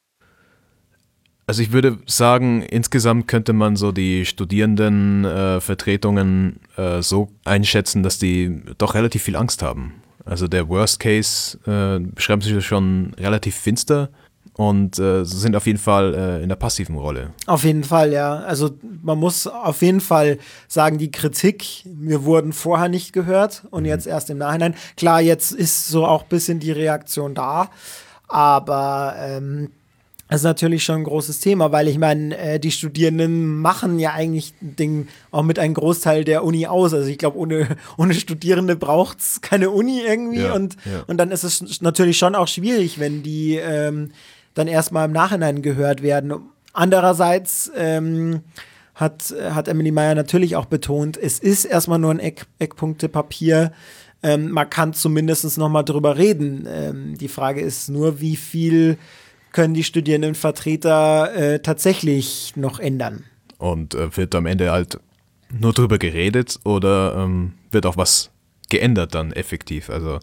Also ich würde sagen, insgesamt könnte man so die Studierendenvertretungen äh, äh, so einschätzen, dass die doch relativ viel Angst haben. Also der Worst Case äh, beschreibt sich schon relativ finster. Und äh, sind auf jeden Fall äh, in der passiven Rolle. Auf jeden Fall, ja. Also man muss auf jeden Fall sagen, die Kritik, wir wurden vorher nicht gehört und mhm. jetzt erst im Nachhinein. Klar, jetzt ist so auch ein bisschen die Reaktion da, aber ähm, das ist natürlich schon ein großes Thema, weil ich meine, äh, die Studierenden machen ja eigentlich Ding auch mit einem Großteil der Uni aus. Also ich glaube, ohne, ohne Studierende braucht es keine Uni irgendwie. Ja, und, ja. und dann ist es natürlich schon auch schwierig, wenn die ähm, dann erstmal im Nachhinein gehört werden. Andererseits ähm, hat, hat Emily Meyer natürlich auch betont, es ist erstmal nur ein Eck, Eckpunktepapier. Ähm, man kann zumindest noch mal drüber reden. Ähm, die Frage ist nur, wie viel können die Studierendenvertreter äh, tatsächlich noch ändern. Und äh, wird am Ende halt nur drüber geredet oder ähm, wird auch was geändert dann effektiv? Also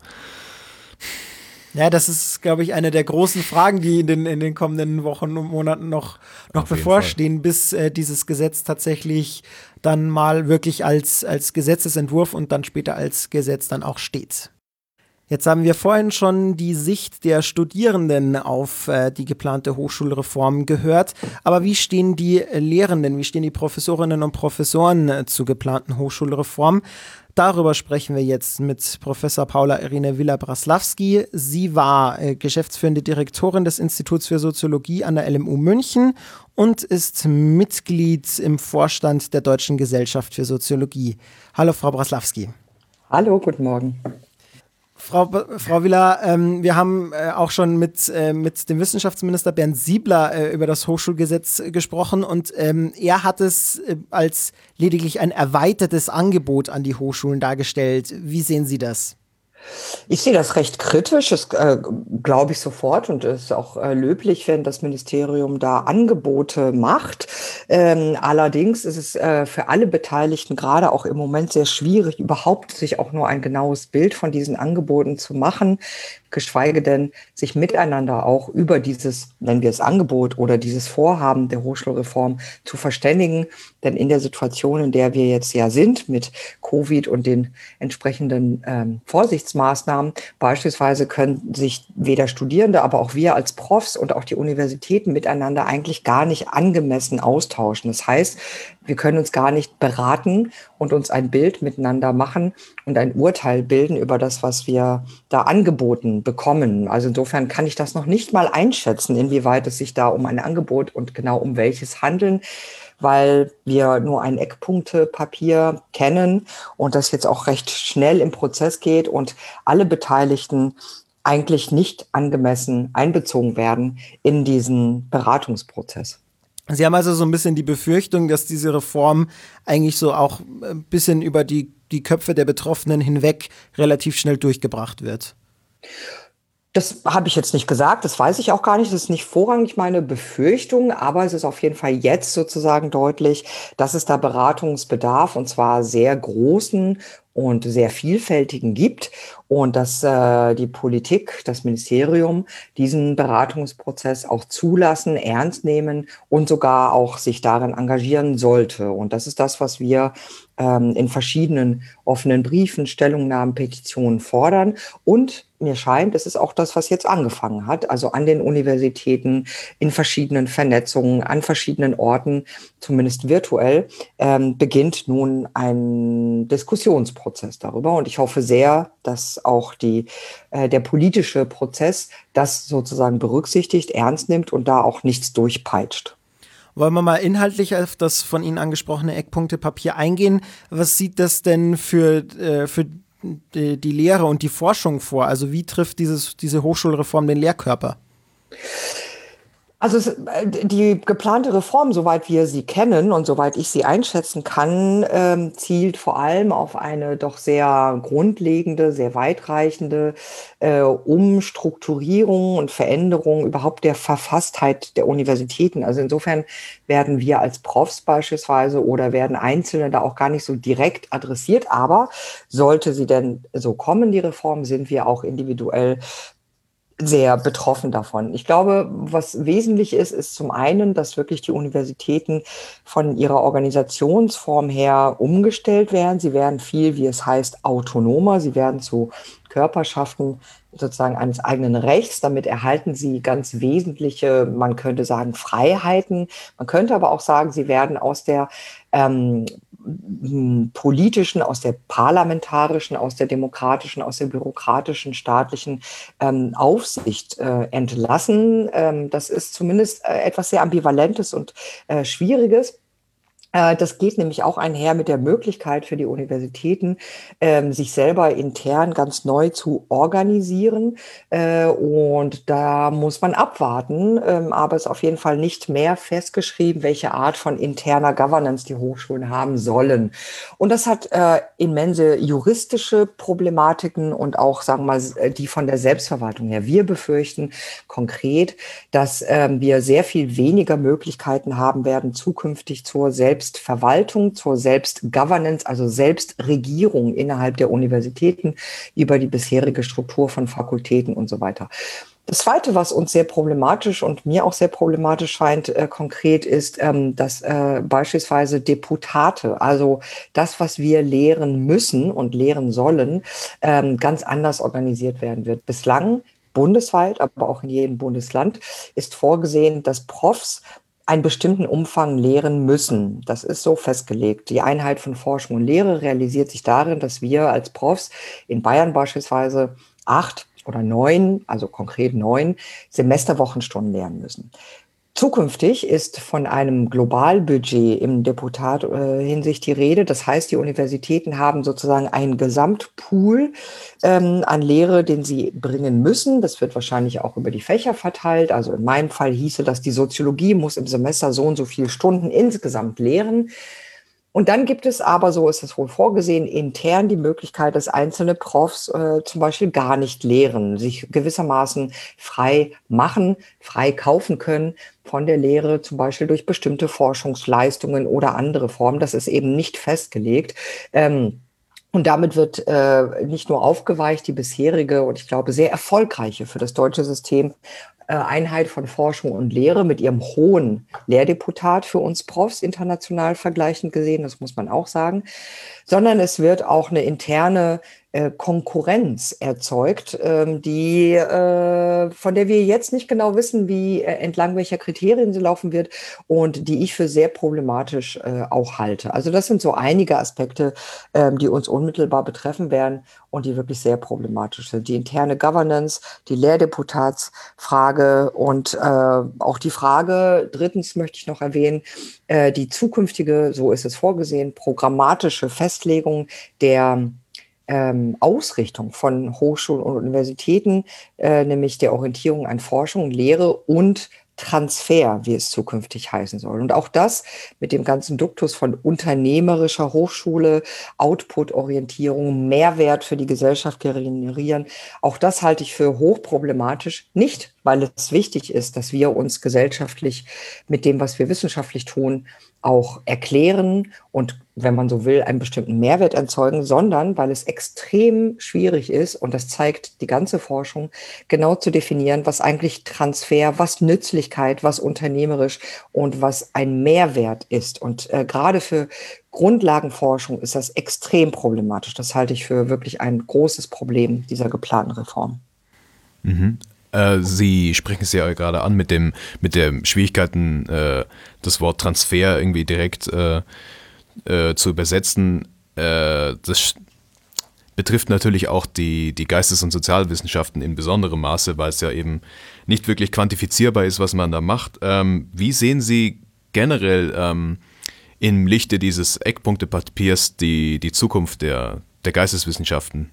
ja, das ist, glaube ich, eine der großen Fragen, die in den, in den kommenden Wochen und Monaten noch, noch bevorstehen, bis äh, dieses Gesetz tatsächlich dann mal wirklich als, als Gesetzesentwurf und dann später als Gesetz dann auch steht. Jetzt haben wir vorhin schon die Sicht der Studierenden auf äh, die geplante Hochschulreform gehört. Aber wie stehen die Lehrenden, wie stehen die Professorinnen und Professoren äh, zur geplanten Hochschulreform? Darüber sprechen wir jetzt mit Professor Paula Irene Villa-Braslawski. Sie war äh, geschäftsführende Direktorin des Instituts für Soziologie an der L M U München und ist Mitglied im Vorstand der Deutschen Gesellschaft für Soziologie. Hallo, Frau Braslawski. Hallo, guten Morgen. Frau, Frau Villa, ähm, wir haben äh, auch schon mit, äh, mit dem Wissenschaftsminister Bernd Siebler äh, über das Hochschulgesetz äh, gesprochen und ähm, er hat es äh, als lediglich ein erweitertes Angebot an die Hochschulen dargestellt. Wie sehen Sie das? Ich sehe das recht kritisch, das äh, glaube ich sofort, und es ist auch äh, löblich, wenn das Ministerium da Angebote macht. Ähm, allerdings ist es äh, für alle Beteiligten gerade auch im Moment sehr schwierig, überhaupt sich auch nur ein genaues Bild von diesen Angeboten zu machen, geschweige denn sich miteinander auch über dieses, nennen wir es Angebot oder dieses Vorhaben der Hochschulreform zu verständigen. Denn in der Situation, in der wir jetzt ja sind mit Covid und den entsprechenden ähm, Vorsichtsmaßnahmen, beispielsweise können sich weder Studierende, aber auch wir als Profs und auch die Universitäten miteinander eigentlich gar nicht angemessen austauschen. Das heißt, wir können uns gar nicht beraten und uns ein Bild miteinander machen und ein Urteil bilden über das, was wir da angeboten bekommen. Also insofern kann ich das noch nicht mal einschätzen, inwieweit es sich da um ein Angebot und genau um welches handeln, weil wir nur ein Eckpunktepapier kennen und das jetzt auch recht schnell im Prozess geht und alle Beteiligten eigentlich nicht angemessen einbezogen werden in diesen Beratungsprozess. Sie haben also so ein bisschen die Befürchtung, dass diese Reform eigentlich so auch ein bisschen über die, die Köpfe der Betroffenen hinweg relativ schnell durchgebracht wird. Das habe ich jetzt nicht gesagt, das weiß ich auch gar nicht, das ist nicht vorrangig meine Befürchtung, aber es ist auf jeden Fall jetzt sozusagen deutlich, dass es da Beratungsbedarf und zwar sehr großen und sehr vielfältigen gibt und dass äh, die Politik, das Ministerium diesen Beratungsprozess auch zulassen, ernst nehmen und sogar auch sich darin engagieren sollte. Und das ist das, was wir ähm, in verschiedenen offenen Briefen, Stellungnahmen, Petitionen fordern. Und mir scheint, es ist auch das, was jetzt angefangen hat, also an den Universitäten, in verschiedenen Vernetzungen, an verschiedenen Orten, zumindest virtuell, ähm, beginnt nun ein Diskussionsprozess darüber. Und ich hoffe sehr, dass auch die, äh, der politische Prozess das sozusagen berücksichtigt, ernst nimmt und da auch nichts durchpeitscht. Wollen wir mal inhaltlich auf das von Ihnen angesprochene Eckpunktepapier eingehen? Was sieht das denn für, äh, für die, die Lehre und die Forschung vor? Also wie trifft dieses, diese Hochschulreform den Lehrkörper? Also es, die geplante Reform, soweit wir sie kennen und soweit ich sie einschätzen kann, ähm, zielt vor allem auf eine doch sehr grundlegende, sehr weitreichende äh, Umstrukturierung und Veränderung überhaupt der Verfasstheit der Universitäten. Also insofern werden wir als Profs beispielsweise oder werden Einzelne da auch gar nicht so direkt adressiert. Aber sollte sie denn so kommen, die Reform, sind wir auch individuell sehr betroffen davon. Ich glaube, was wesentlich ist, ist zum einen, dass wirklich die Universitäten von ihrer Organisationsform her umgestellt werden. Sie werden viel, wie es heißt, autonomer. Sie werden zu Körperschaften sozusagen eines eigenen Rechts. Damit erhalten sie ganz wesentliche, man könnte sagen, Freiheiten. Man könnte aber auch sagen, sie werden aus der ähm, politischen, aus der parlamentarischen, aus der demokratischen, aus der bürokratischen, staatlichen ähm, Aufsicht äh, entlassen. Ähm, das ist zumindest äh, etwas sehr Ambivalentes und äh, Schwieriges. Das geht nämlich auch einher mit der Möglichkeit für die Universitäten, ähm, sich selber intern ganz neu zu organisieren. Äh, und da muss man abwarten. Ähm, aber es ist auf jeden Fall nicht mehr festgeschrieben, welche Art von interner Governance die Hochschulen haben sollen. Und das hat äh, immense juristische Problematiken und auch, sagen wir mal, die von der Selbstverwaltung her. Wir befürchten konkret, dass ähm, wir sehr viel weniger Möglichkeiten haben werden, zukünftig zur Selbst Selbstverwaltung, zur Selbstgovernance, also Selbstregierung innerhalb der Universitäten über die bisherige Struktur von Fakultäten und so weiter. Das Zweite, was uns sehr problematisch und mir auch sehr problematisch scheint, äh, konkret ist, ähm, dass äh, beispielsweise Deputate, also das, was wir lehren müssen und lehren sollen, ähm, ganz anders organisiert werden wird. Bislang bundesweit, aber auch in jedem Bundesland ist vorgesehen, dass Profs einen bestimmten Umfang lehren müssen. Das ist so festgelegt. Die Einheit von Forschung und Lehre realisiert sich darin, dass wir als Profs in Bayern beispielsweise acht oder neun, also konkret neun Semesterwochenstunden lernen müssen. Zukünftig ist von einem Globalbudget im Deputat äh, Hinsicht die Rede. Das heißt, die Universitäten haben sozusagen einen Gesamtpool ähm, an Lehre, den sie bringen müssen. Das wird wahrscheinlich auch über die Fächer verteilt. Also in meinem Fall hieße das, die Soziologie muss im Semester so und so viele Stunden insgesamt lehren. Und dann gibt es aber, so ist es wohl vorgesehen, intern die Möglichkeit, dass einzelne Profs äh, zum Beispiel gar nicht lehren, sich gewissermaßen frei machen, frei kaufen können von der Lehre, zum Beispiel durch bestimmte Forschungsleistungen oder andere Formen. Das ist eben nicht festgelegt. Ähm, Und damit wird äh, nicht nur aufgeweicht die bisherige und ich glaube sehr erfolgreiche für das deutsche System äh, Einheit von Forschung und Lehre mit ihrem hohen Lehrdeputat für uns Profs international vergleichend gesehen, das muss man auch sagen, sondern es wird auch eine interne äh, Konkurrenz erzeugt, ähm, die äh, von der wir jetzt nicht genau wissen, wie äh, entlang welcher Kriterien sie laufen wird und die ich für sehr problematisch äh, auch halte. Also das sind so einige Aspekte, ähm, die uns unmittelbar betreffen werden und die wirklich sehr problematisch sind. Die interne Governance, die Lehrdeputatsfrage und äh, auch die Frage, drittens möchte ich noch erwähnen, äh, die zukünftige, so ist es vorgesehen, programmatische Festlegung der ähm, Ausrichtung von Hochschulen und Universitäten, äh, nämlich der Orientierung an Forschung, Lehre und Transfer, wie es zukünftig heißen soll. Und auch das mit dem ganzen Duktus von unternehmerischer Hochschule, Output-Orientierung, Mehrwert für die Gesellschaft generieren, auch das halte ich für hochproblematisch. Nicht, weil es wichtig ist, dass wir uns gesellschaftlich mit dem, was wir wissenschaftlich tun, auch erklären und, wenn man so will, einen bestimmten Mehrwert erzeugen, sondern weil es extrem schwierig ist, und das zeigt die ganze Forschung, genau zu definieren, was eigentlich Transfer, was Nützlichkeit, was unternehmerisch und was ein Mehrwert ist. Und äh, gerade für Grundlagenforschung ist das extrem problematisch. Das halte ich für wirklich ein großes Problem dieser geplanten Reform. Mhm. Sie sprechen es ja gerade an mit dem mit der Schwierigkeiten, äh, das Wort Transfer irgendwie direkt äh, äh, zu übersetzen. Äh, das betrifft natürlich auch die, die Geistes- und Sozialwissenschaften in besonderem Maße, weil es ja eben nicht wirklich quantifizierbar ist, was man da macht. Ähm, wie sehen Sie generell ähm, im Lichte dieses Eckpunktepapiers die, die Zukunft der, der Geisteswissenschaften?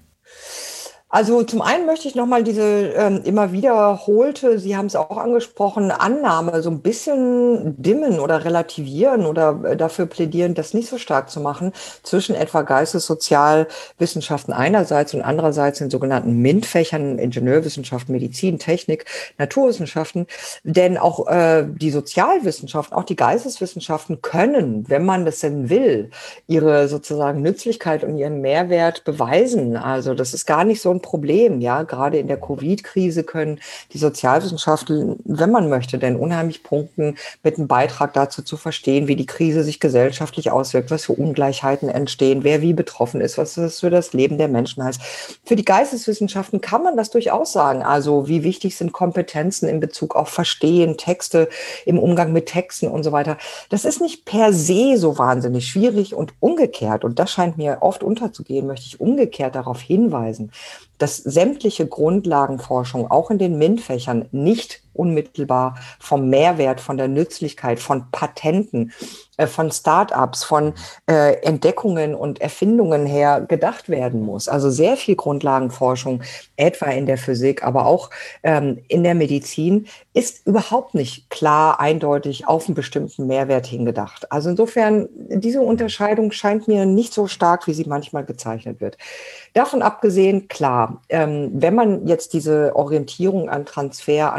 Also zum einen möchte ich nochmal diese ähm, immer wiederholte, Sie haben es auch angesprochen, Annahme so ein bisschen dimmen oder relativieren oder äh, dafür plädieren, das nicht so stark zu machen, zwischen etwa Geistessozialwissenschaften einerseits und andererseits den sogenannten MINT-Fächern, Ingenieurwissenschaften, Medizin, Technik, Naturwissenschaften. Denn auch äh, die Sozialwissenschaften, auch die Geisteswissenschaften können, wenn man das denn will, ihre sozusagen Nützlichkeit und ihren Mehrwert beweisen. Also das ist gar nicht so ein Problem, ja, gerade in der Covid-Krise können die Sozialwissenschaften, wenn man möchte, denn unheimlich punkten mit einem Beitrag dazu zu verstehen, wie die Krise sich gesellschaftlich auswirkt, was für Ungleichheiten entstehen, wer wie betroffen ist, was das für das Leben der Menschen heißt. Für die Geisteswissenschaften kann man das durchaus sagen, also wie wichtig sind Kompetenzen in Bezug auf Verstehen, Texte, im Umgang mit Texten und so weiter. Das ist nicht per se so wahnsinnig schwierig und umgekehrt, und das scheint mir oft unterzugehen, möchte ich umgekehrt darauf hinweisen, dass sämtliche Grundlagenforschung auch in den MINT-Fächern nicht unmittelbar vom Mehrwert, von der Nützlichkeit, von Patenten, äh, von Start-ups, von äh, Entdeckungen und Erfindungen her gedacht werden muss. Also sehr viel Grundlagenforschung, etwa in der Physik, aber auch ähm, in der Medizin, ist überhaupt nicht klar, eindeutig auf einen bestimmten Mehrwert hingedacht. Also insofern, diese Unterscheidung scheint mir nicht so stark, wie sie manchmal gezeichnet wird. Davon abgesehen, klar, ähm, wenn man jetzt diese Orientierung an Transfer, an Nützlichkeit,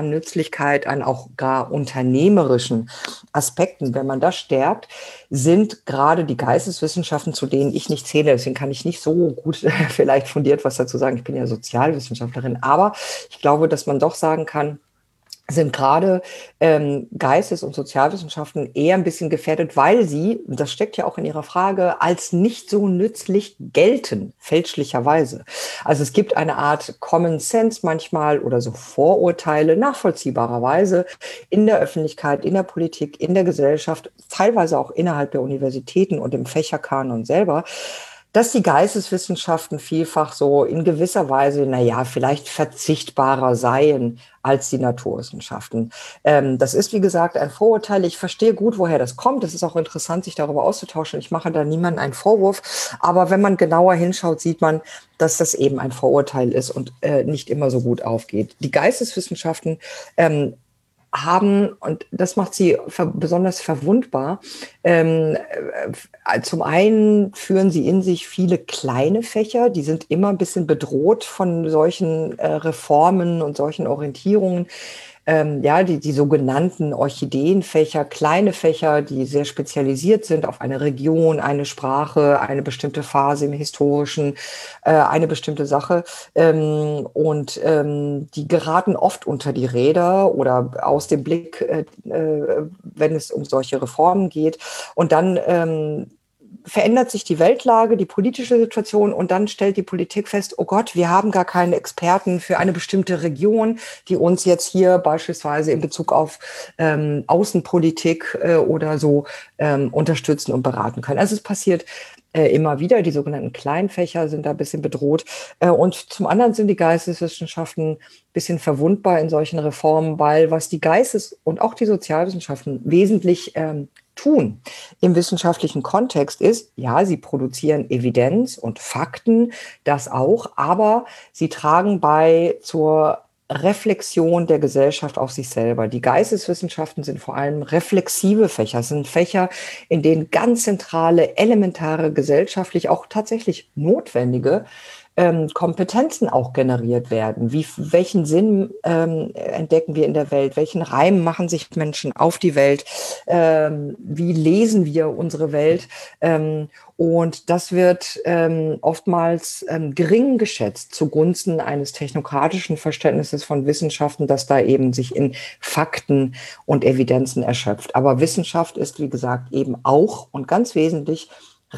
Nützlichkeit, an auch gar unternehmerischen Aspekten, wenn man das stärkt, sind gerade die Geisteswissenschaften, zu denen ich nicht zähle, deswegen kann ich nicht so gut vielleicht fundiert was dazu sagen, ich bin ja Sozialwissenschaftlerin, aber ich glaube, dass man doch sagen kann, sind gerade ähm, Geistes- und Sozialwissenschaften eher ein bisschen gefährdet, weil sie, das steckt ja auch in Ihrer Frage, als nicht so nützlich gelten, fälschlicherweise. Also es gibt eine Art Common Sense manchmal oder so Vorurteile, nachvollziehbarerweise in der Öffentlichkeit, in der Politik, in der Gesellschaft, teilweise auch innerhalb der Universitäten und im Fächerkanon selber, dass die Geisteswissenschaften vielfach so in gewisser Weise, naja, vielleicht verzichtbarer seien als die Naturwissenschaften. Ähm, das ist, wie gesagt, ein Vorurteil. Ich verstehe gut, woher das kommt. Es ist auch interessant, sich darüber auszutauschen. Ich mache da niemandem einen Vorwurf. Aber wenn man genauer hinschaut, sieht man, dass das eben ein Vorurteil ist und äh, nicht immer so gut aufgeht. Die Geisteswissenschaften ähm, haben, und das macht sie ver- besonders verwundbar, ähm, äh, zum einen führen sie in sich viele kleine Fächer, die sind immer ein bisschen bedroht von solchen äh, Reformen und solchen Orientierungen. Ähm, ja, die, die sogenannten Orchideenfächer, kleine Fächer, die sehr spezialisiert sind auf eine Region, eine Sprache, eine bestimmte Phase im Historischen, äh, eine bestimmte Sache. Ähm, und ähm, die geraten oft unter die Räder oder aus dem Blick, äh, äh, wenn es um solche Reformen geht. Und dann ähm, verändert sich die Weltlage, die politische Situation und dann stellt die Politik fest, oh Gott, wir haben gar keine Experten für eine bestimmte Region, die uns jetzt hier beispielsweise in Bezug auf ähm, Außenpolitik äh, oder so ähm, unterstützen und beraten können. Also es passiert äh, immer wieder, die sogenannten Kleinfächer sind da ein bisschen bedroht äh, und zum anderen sind die Geisteswissenschaften ein bisschen verwundbar in solchen Reformen, weil was die Geistes- und auch die Sozialwissenschaften wesentlich ähm, tun im wissenschaftlichen Kontext ist, ja, sie produzieren Evidenz und Fakten, das auch, aber sie tragen bei zur Reflexion der Gesellschaft auf sich selber. Die Geisteswissenschaften sind vor allem reflexive Fächer, es sind Fächer, in denen ganz zentrale, elementare, gesellschaftlich auch tatsächlich notwendige Ähm, Kompetenzen auch generiert werden. Wie, welchen Sinn ähm, entdecken wir in der Welt? Welchen Reim machen sich Menschen auf die Welt? Ähm, wie lesen wir unsere Welt? Ähm, und das wird ähm, oftmals ähm, gering geschätzt zugunsten eines technokratischen Verständnisses von Wissenschaften, das da eben sich in Fakten und Evidenzen erschöpft. Aber Wissenschaft ist, wie gesagt, eben auch und ganz wesentlich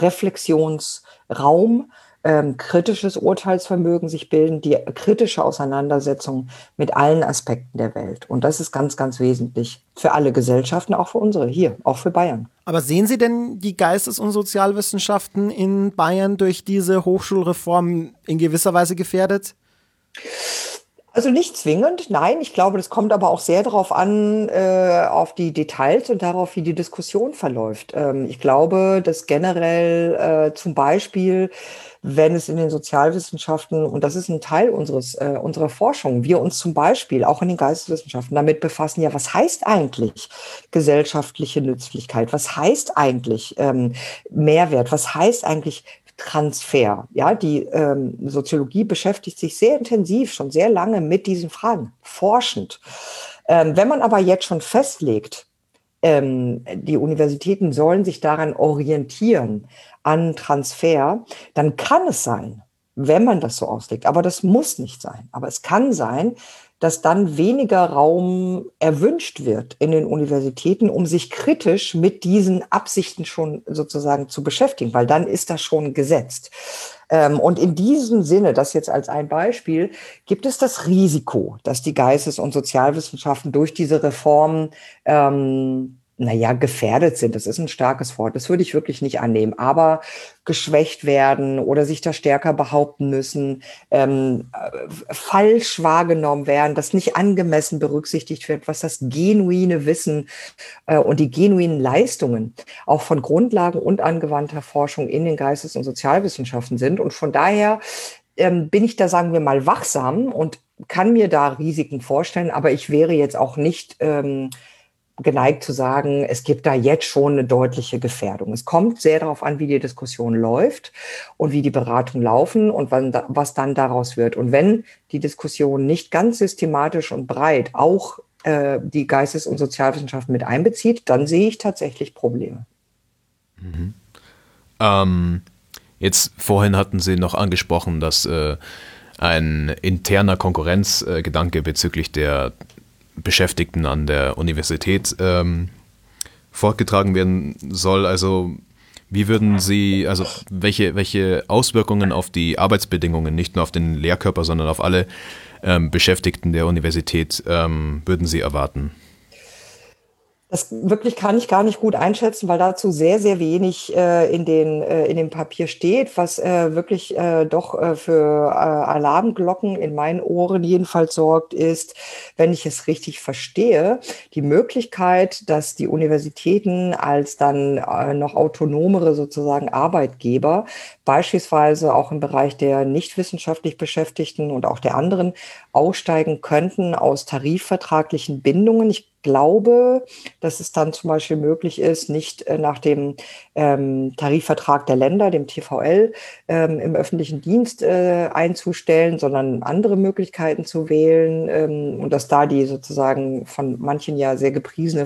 Reflexionsraum, Ähm, kritisches Urteilsvermögen sich bilden, die kritische Auseinandersetzung mit allen Aspekten der Welt. Und das ist ganz, ganz wesentlich für alle Gesellschaften, auch für unsere hier, auch für Bayern. Aber sehen Sie denn die Geistes- und Sozialwissenschaften in Bayern durch diese Hochschulreform in gewisser Weise gefährdet? Also nicht zwingend, nein. Ich glaube, das kommt aber auch sehr darauf an, äh, auf die Details und darauf, wie die Diskussion verläuft. Ähm, ich glaube, dass generell äh, zum Beispiel, wenn es in den Sozialwissenschaften, und das ist ein Teil unseres, äh, unserer Forschung, wir uns zum Beispiel auch in den Geisteswissenschaften damit befassen, ja, was heißt eigentlich gesellschaftliche Nützlichkeit? Was heißt eigentlich ähm, Mehrwert? Was heißt eigentlich Transfer? Ja, die ähm, Soziologie beschäftigt sich sehr intensiv, schon sehr lange mit diesen Fragen, forschend. Ähm, wenn man aber jetzt schon festlegt, ähm, die Universitäten sollen sich daran orientieren, an Transfer, dann kann es sein, wenn man das so auslegt, aber das muss nicht sein, aber es kann sein, dass dann weniger Raum erwünscht wird in den Universitäten, um sich kritisch mit diesen Absichten schon sozusagen zu beschäftigen, weil dann ist das schon gesetzt. Und in diesem Sinne, das jetzt als ein Beispiel, gibt es das Risiko, dass die Geistes- und Sozialwissenschaften durch diese Reformen ähm, naja, gefährdet sind, das ist ein starkes Wort, das würde ich wirklich nicht annehmen, aber geschwächt werden oder sich da stärker behaupten müssen, ähm, falsch wahrgenommen werden, dass nicht angemessen berücksichtigt wird, was das genuine Wissen äh, und die genuinen Leistungen auch von Grundlagen und angewandter Forschung in den Geistes- und Sozialwissenschaften sind. Und von daher ähm, bin ich da, sagen wir mal, wachsam und kann mir da Risiken vorstellen, aber ich wäre jetzt auch nicht ähm, geneigt zu sagen, es gibt da jetzt schon eine deutliche Gefährdung. Es kommt sehr darauf an, wie die Diskussion läuft und wie die Beratungen laufen und wann, was dann daraus wird. Und wenn die Diskussion nicht ganz systematisch und breit auch äh, die Geistes- und Sozialwissenschaften mit einbezieht, dann sehe ich tatsächlich Probleme. Mhm. Ähm, jetzt vorhin hatten Sie noch angesprochen, dass äh, ein interner Konkurrenzgedanke äh, bezüglich der Beschäftigten an der Universität ähm, fortgetragen werden soll. Also wie würden Sie, also welche, welche Auswirkungen auf die Arbeitsbedingungen, nicht nur auf den Lehrkörper, sondern auf alle ähm, Beschäftigten der Universität ähm, würden Sie erwarten? Das wirklich kann ich gar nicht gut einschätzen, weil dazu sehr, sehr wenig äh, in, den, äh, in dem Papier steht, was äh, wirklich äh, doch äh, für äh, Alarmglocken in meinen Ohren jedenfalls sorgt, ist, wenn ich es richtig verstehe, die Möglichkeit, dass die Universitäten als dann äh, noch autonomere sozusagen Arbeitgeber beispielsweise auch im Bereich der nicht wissenschaftlich Beschäftigten und auch der anderen aussteigen könnten aus tarifvertraglichen Bindungen. Ich glaube, dass es dann zum Beispiel möglich ist, nicht äh, nach dem ähm, Tarifvertrag der Länder, dem T V L, ähm, im öffentlichen Dienst äh, einzustellen, sondern andere Möglichkeiten zu wählen ähm, und dass da die sozusagen von manchen ja sehr gepriesene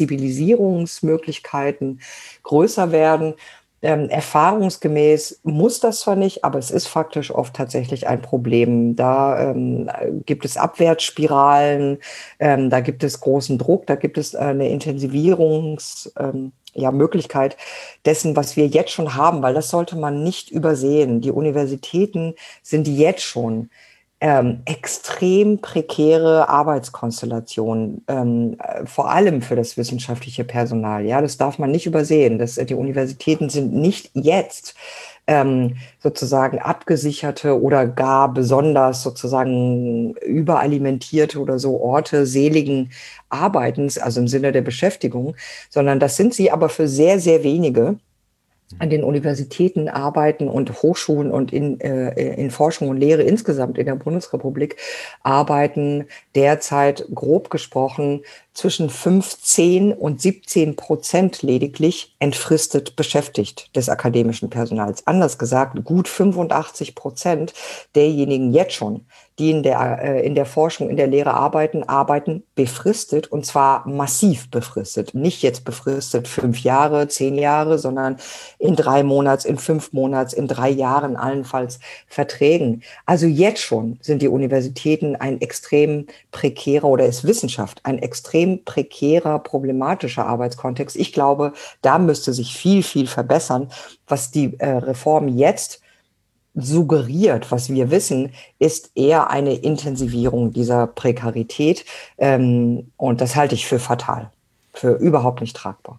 Flexibilisierungsmöglichkeiten größer werden. Ähm, erfahrungsgemäß muss das zwar nicht, aber es ist faktisch oft tatsächlich ein Problem. Da ähm, gibt es Abwärtsspiralen, ähm, da gibt es großen Druck, da gibt es äh, eine Intensivierungs, ähm, ja, Möglichkeit dessen, was wir jetzt schon haben, weil das sollte man nicht übersehen. Die Universitäten sind jetzt schon Ähm, extrem prekäre Arbeitskonstellationen, ähm, vor allem für das wissenschaftliche Personal. Ja, das darf man nicht übersehen. Das, die Universitäten sind nicht jetzt ähm, sozusagen abgesicherte oder gar besonders sozusagen überalimentierte oder so Orte seligen Arbeitens, also im Sinne der Beschäftigung, sondern das sind sie aber für sehr, sehr wenige. An den Universitäten arbeiten und Hochschulen und in, äh, in Forschung und Lehre insgesamt in der Bundesrepublik arbeiten derzeit grob gesprochen zwischen fünfzehn und siebzehn Prozent lediglich entfristet beschäftigt des akademischen Personals. Anders gesagt, gut fünfundachtzig Prozent derjenigen jetzt schon, die in der, äh, in der Forschung, in der Lehre arbeiten, arbeiten befristet und zwar massiv befristet. Nicht jetzt befristet fünf Jahre, zehn Jahre, sondern in drei Monats, in fünf Monats, in drei Jahren allenfalls Verträgen. Also jetzt schon sind die Universitäten ein extrem prekärer oder ist Wissenschaft ein extrem prekärer, problematischer Arbeitskontext. Ich glaube, da müsste sich viel, viel verbessern. Was die äh, Reform jetzt suggeriert, was wir wissen, ist eher eine Intensivierung dieser Prekarität. Ähm, und das halte ich für fatal, für überhaupt nicht tragbar.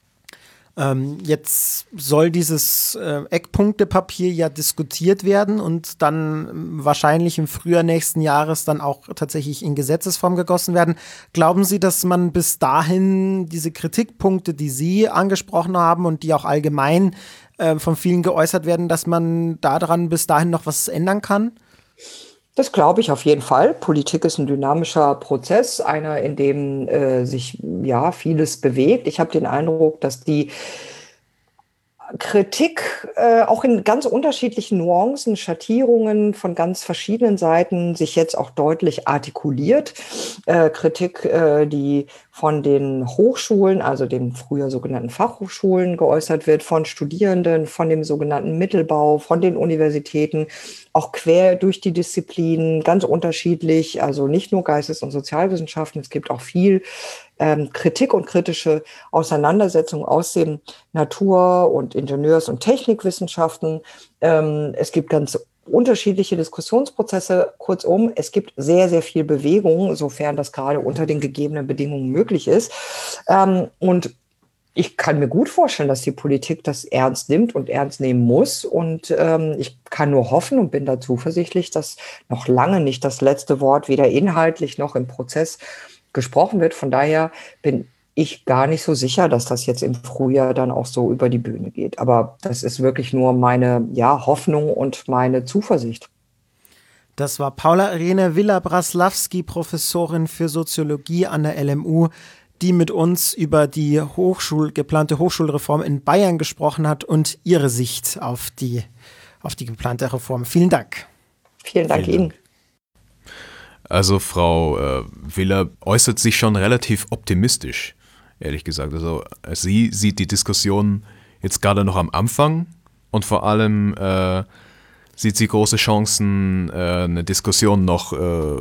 Ähm, jetzt soll dieses äh, Eckpunktepapier ja diskutiert werden und dann ähm, wahrscheinlich im Frühjahr nächsten Jahres dann auch tatsächlich in Gesetzesform gegossen werden. Glauben Sie, dass man bis dahin diese Kritikpunkte, die Sie angesprochen haben und die auch allgemein äh, von vielen geäußert werden, dass man daran bis dahin noch was ändern kann? Das glaube ich auf jeden Fall. Politik ist ein dynamischer Prozess, einer, in dem äh, sich ja vieles bewegt. Ich habe den Eindruck, dass die Kritik äh, auch in ganz unterschiedlichen Nuancen, Schattierungen von ganz verschiedenen Seiten sich jetzt auch deutlich artikuliert. Äh, Kritik, äh, die von den Hochschulen, also den früher sogenannten Fachhochschulen geäußert wird, von Studierenden, von dem sogenannten Mittelbau, von den Universitäten, auch quer durch die Disziplinen, ganz unterschiedlich, also nicht nur Geistes- und Sozialwissenschaften, es gibt auch viel ähm, Kritik und kritische Auseinandersetzung aus den Natur- und Ingenieurs- und Technikwissenschaften. Ähm, es gibt ganz unterschiedliche Diskussionsprozesse. Kurzum, es gibt sehr, sehr viel Bewegung, sofern das gerade unter den gegebenen Bedingungen möglich ist. Ähm, und ich kann mir gut vorstellen, dass die Politik das ernst nimmt und ernst nehmen muss. Und ähm, ich kann nur hoffen und bin da zuversichtlich, dass noch lange nicht das letzte Wort weder inhaltlich noch im Prozess gesprochen wird. Von daher bin ich gar nicht so sicher, dass das jetzt im Frühjahr dann auch so über die Bühne geht. Aber das ist wirklich nur meine ja, Hoffnung und meine Zuversicht. Das war Paula-Irene Villa-Braslawski, Professorin für Soziologie an der L M U, die mit uns über die Hochschul- geplante Hochschulreform in Bayern gesprochen hat und ihre Sicht auf die, auf die geplante Reform. Vielen Dank. Vielen Dank Vielen Ihnen. Dank. Also Frau äh, Willer äußert sich schon relativ optimistisch, ehrlich gesagt. Also sie sieht die Diskussion jetzt gerade noch am Anfang und vor allem äh, sieht sie große Chancen, äh, eine Diskussion noch äh,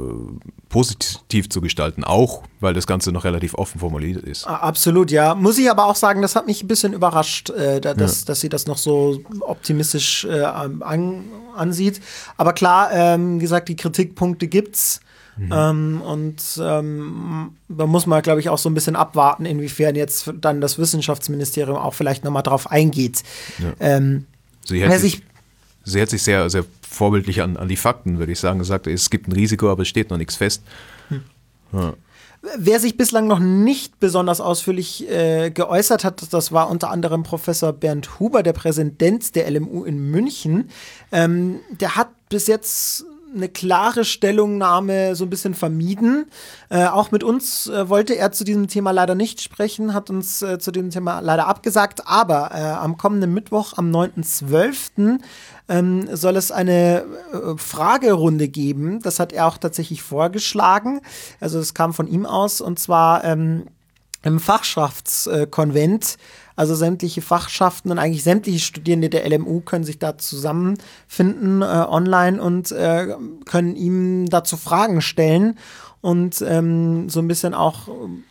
positiv zu gestalten, auch weil das Ganze noch relativ offen formuliert ist. Absolut, ja. Muss ich aber auch sagen, das hat mich ein bisschen überrascht, äh, dass, ja. dass sie das noch so optimistisch äh, an, ansieht. Aber klar, ähm, wie gesagt, die Kritikpunkte gibt's. Mhm. Ähm, und ähm, da muss man, glaube ich, auch so ein bisschen abwarten, inwiefern jetzt dann das Wissenschaftsministerium auch vielleicht nochmal drauf eingeht. Ja. Ähm, sie, hat sich, sie hat sich sehr, sehr vorbildlich an, an die Fakten, würde ich sagen, gesagt, es gibt ein Risiko, aber es steht noch nichts fest. Hm. Ja. Wer sich bislang noch nicht besonders ausführlich äh, geäußert hat, das war unter anderem Professor Bernd Huber, der Präsident der L M U in München. Ähm, der hat bis jetzt eine klare Stellungnahme so ein bisschen vermieden. Äh, auch mit uns äh, wollte er zu diesem Thema leider nicht sprechen, hat uns äh, zu diesem Thema leider abgesagt. Aber äh, am kommenden Mittwoch, am neunten zwölften ähm, soll es eine äh, Fragerunde geben. Das hat er auch tatsächlich vorgeschlagen. Also es kam von ihm aus, und zwar ähm, im Fachschaftskonvent. Also sämtliche Fachschaften und eigentlich sämtliche Studierende der L M U können sich da zusammenfinden äh, online und äh, können ihm dazu Fragen stellen und ähm, so ein bisschen auch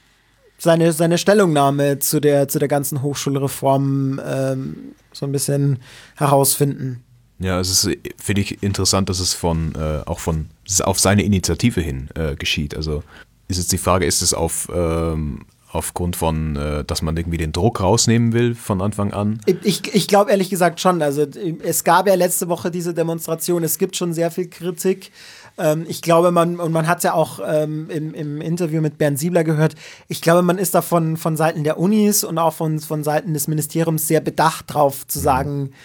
seine, seine Stellungnahme zu der, zu der ganzen Hochschulreform ähm, so ein bisschen herausfinden. Ja, es ist, finde ich, interessant, dass es von äh, auch von auf seine Initiative hin äh, geschieht. Also ist jetzt die Frage, ist es auf ähm, aufgrund von, äh, dass man irgendwie den Druck rausnehmen will von Anfang an? Ich, ich glaube ehrlich gesagt schon. Also es gab ja letzte Woche diese Demonstration, es gibt schon sehr viel Kritik. Ähm, ich glaube, man, und man hat es ja auch ähm, im, im Interview mit Bernd Siebler gehört, ich glaube, man ist da von, von Seiten der Unis und auch von, von Seiten des Ministeriums sehr bedacht drauf zu sagen, mhm.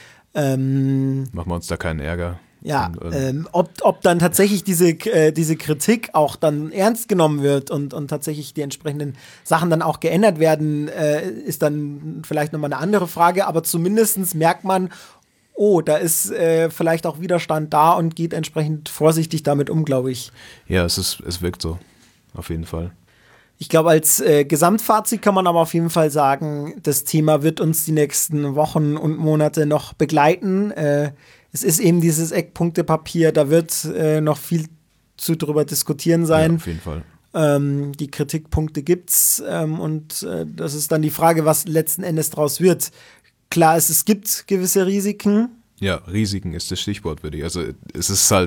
ähm, machen wir uns da keinen Ärger. Ja, und, äh, ähm, ob, ob dann tatsächlich diese, äh, diese Kritik auch dann ernst genommen wird und, und tatsächlich die entsprechenden Sachen dann auch geändert werden, äh, ist dann vielleicht nochmal eine andere Frage. Aber zumindest merkt man, oh, da ist äh, vielleicht auch Widerstand da und geht entsprechend vorsichtig damit um, glaube ich. Ja, es ist, es wirkt so, auf jeden Fall. Ich glaube, als äh, Gesamtfazit kann man aber auf jeden Fall sagen, das Thema wird uns die nächsten Wochen und Monate noch begleiten. Äh, Es ist eben dieses Eckpunktepapier, da wird äh, noch viel zu drüber diskutieren sein. Ja, auf jeden Fall. Ähm, die Kritikpunkte gibt's ähm, und äh, das ist dann die Frage, was letzten Endes draus wird. Klar ist, es gibt gewisse Risiken. Ja, Risiken ist das Stichwort, würde ich. Also es ist halt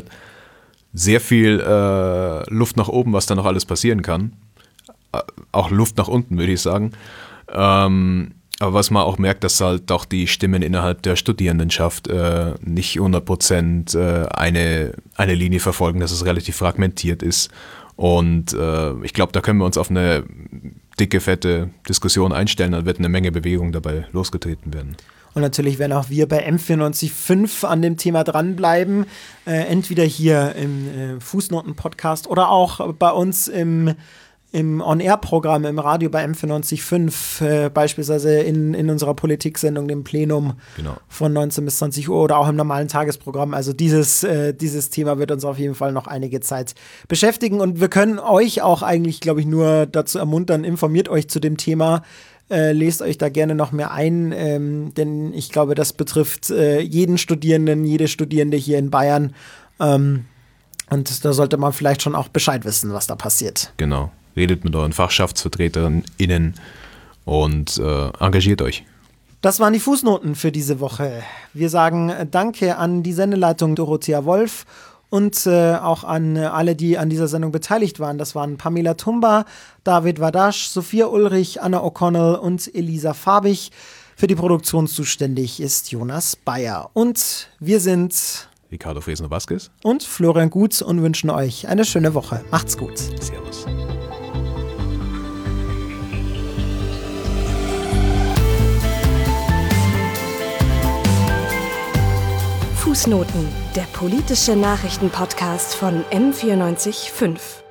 sehr viel äh, Luft nach oben, was da noch alles passieren kann. Äh, auch Luft nach unten, würde ich sagen. Ähm, Aber was man auch merkt, dass halt auch die Stimmen innerhalb der Studierendenschaft äh, nicht hundert Prozent äh, eine, eine Linie verfolgen, dass es relativ fragmentiert ist. Und äh, ich glaube, da können wir uns auf eine dicke, fette Diskussion einstellen, dann wird eine Menge Bewegung dabei losgetreten werden. Und natürlich werden auch wir bei M vierundneunzig Komma fünf an dem Thema dranbleiben. Äh, entweder hier im äh, Fußnoten-Podcast oder auch bei uns im im On-Air-Programm im Radio bei M vierundneunzig Komma fünf, äh, beispielsweise in, in unserer Politiksendung, dem Plenum genau. von neunzehn bis zwanzig Uhr oder auch im normalen Tagesprogramm. Also dieses, äh, dieses Thema wird uns auf jeden Fall noch einige Zeit beschäftigen und wir können euch auch eigentlich, glaube ich, nur dazu ermuntern, informiert euch zu dem Thema, äh, lest euch da gerne noch mehr ein, ähm, denn ich glaube, das betrifft äh, jeden Studierenden, jede Studierende hier in Bayern ähm, und da sollte man vielleicht schon auch Bescheid wissen, was da passiert. Genau. Redet mit euren FachschaftsvertreterInnen und äh, engagiert euch. Das waren die Fußnoten für diese Woche. Wir sagen Danke an die Sendeleitung Dorothea Wolf und äh, auch an alle, die an dieser Sendung beteiligt waren. Das waren Pamela Tumba, David Wadasch, Sophia Ulrich, Anna O'Connell und Elisa Fabich. Für die Produktion zuständig ist Jonas Bayer. Und wir sind Ricardo Fresno-Vasquez und Florian Gutz und wünschen euch eine schöne Woche. Macht's gut. Servus. Fußnoten, der politische Nachrichtenpodcast von M vierundneunzig Komma fünf.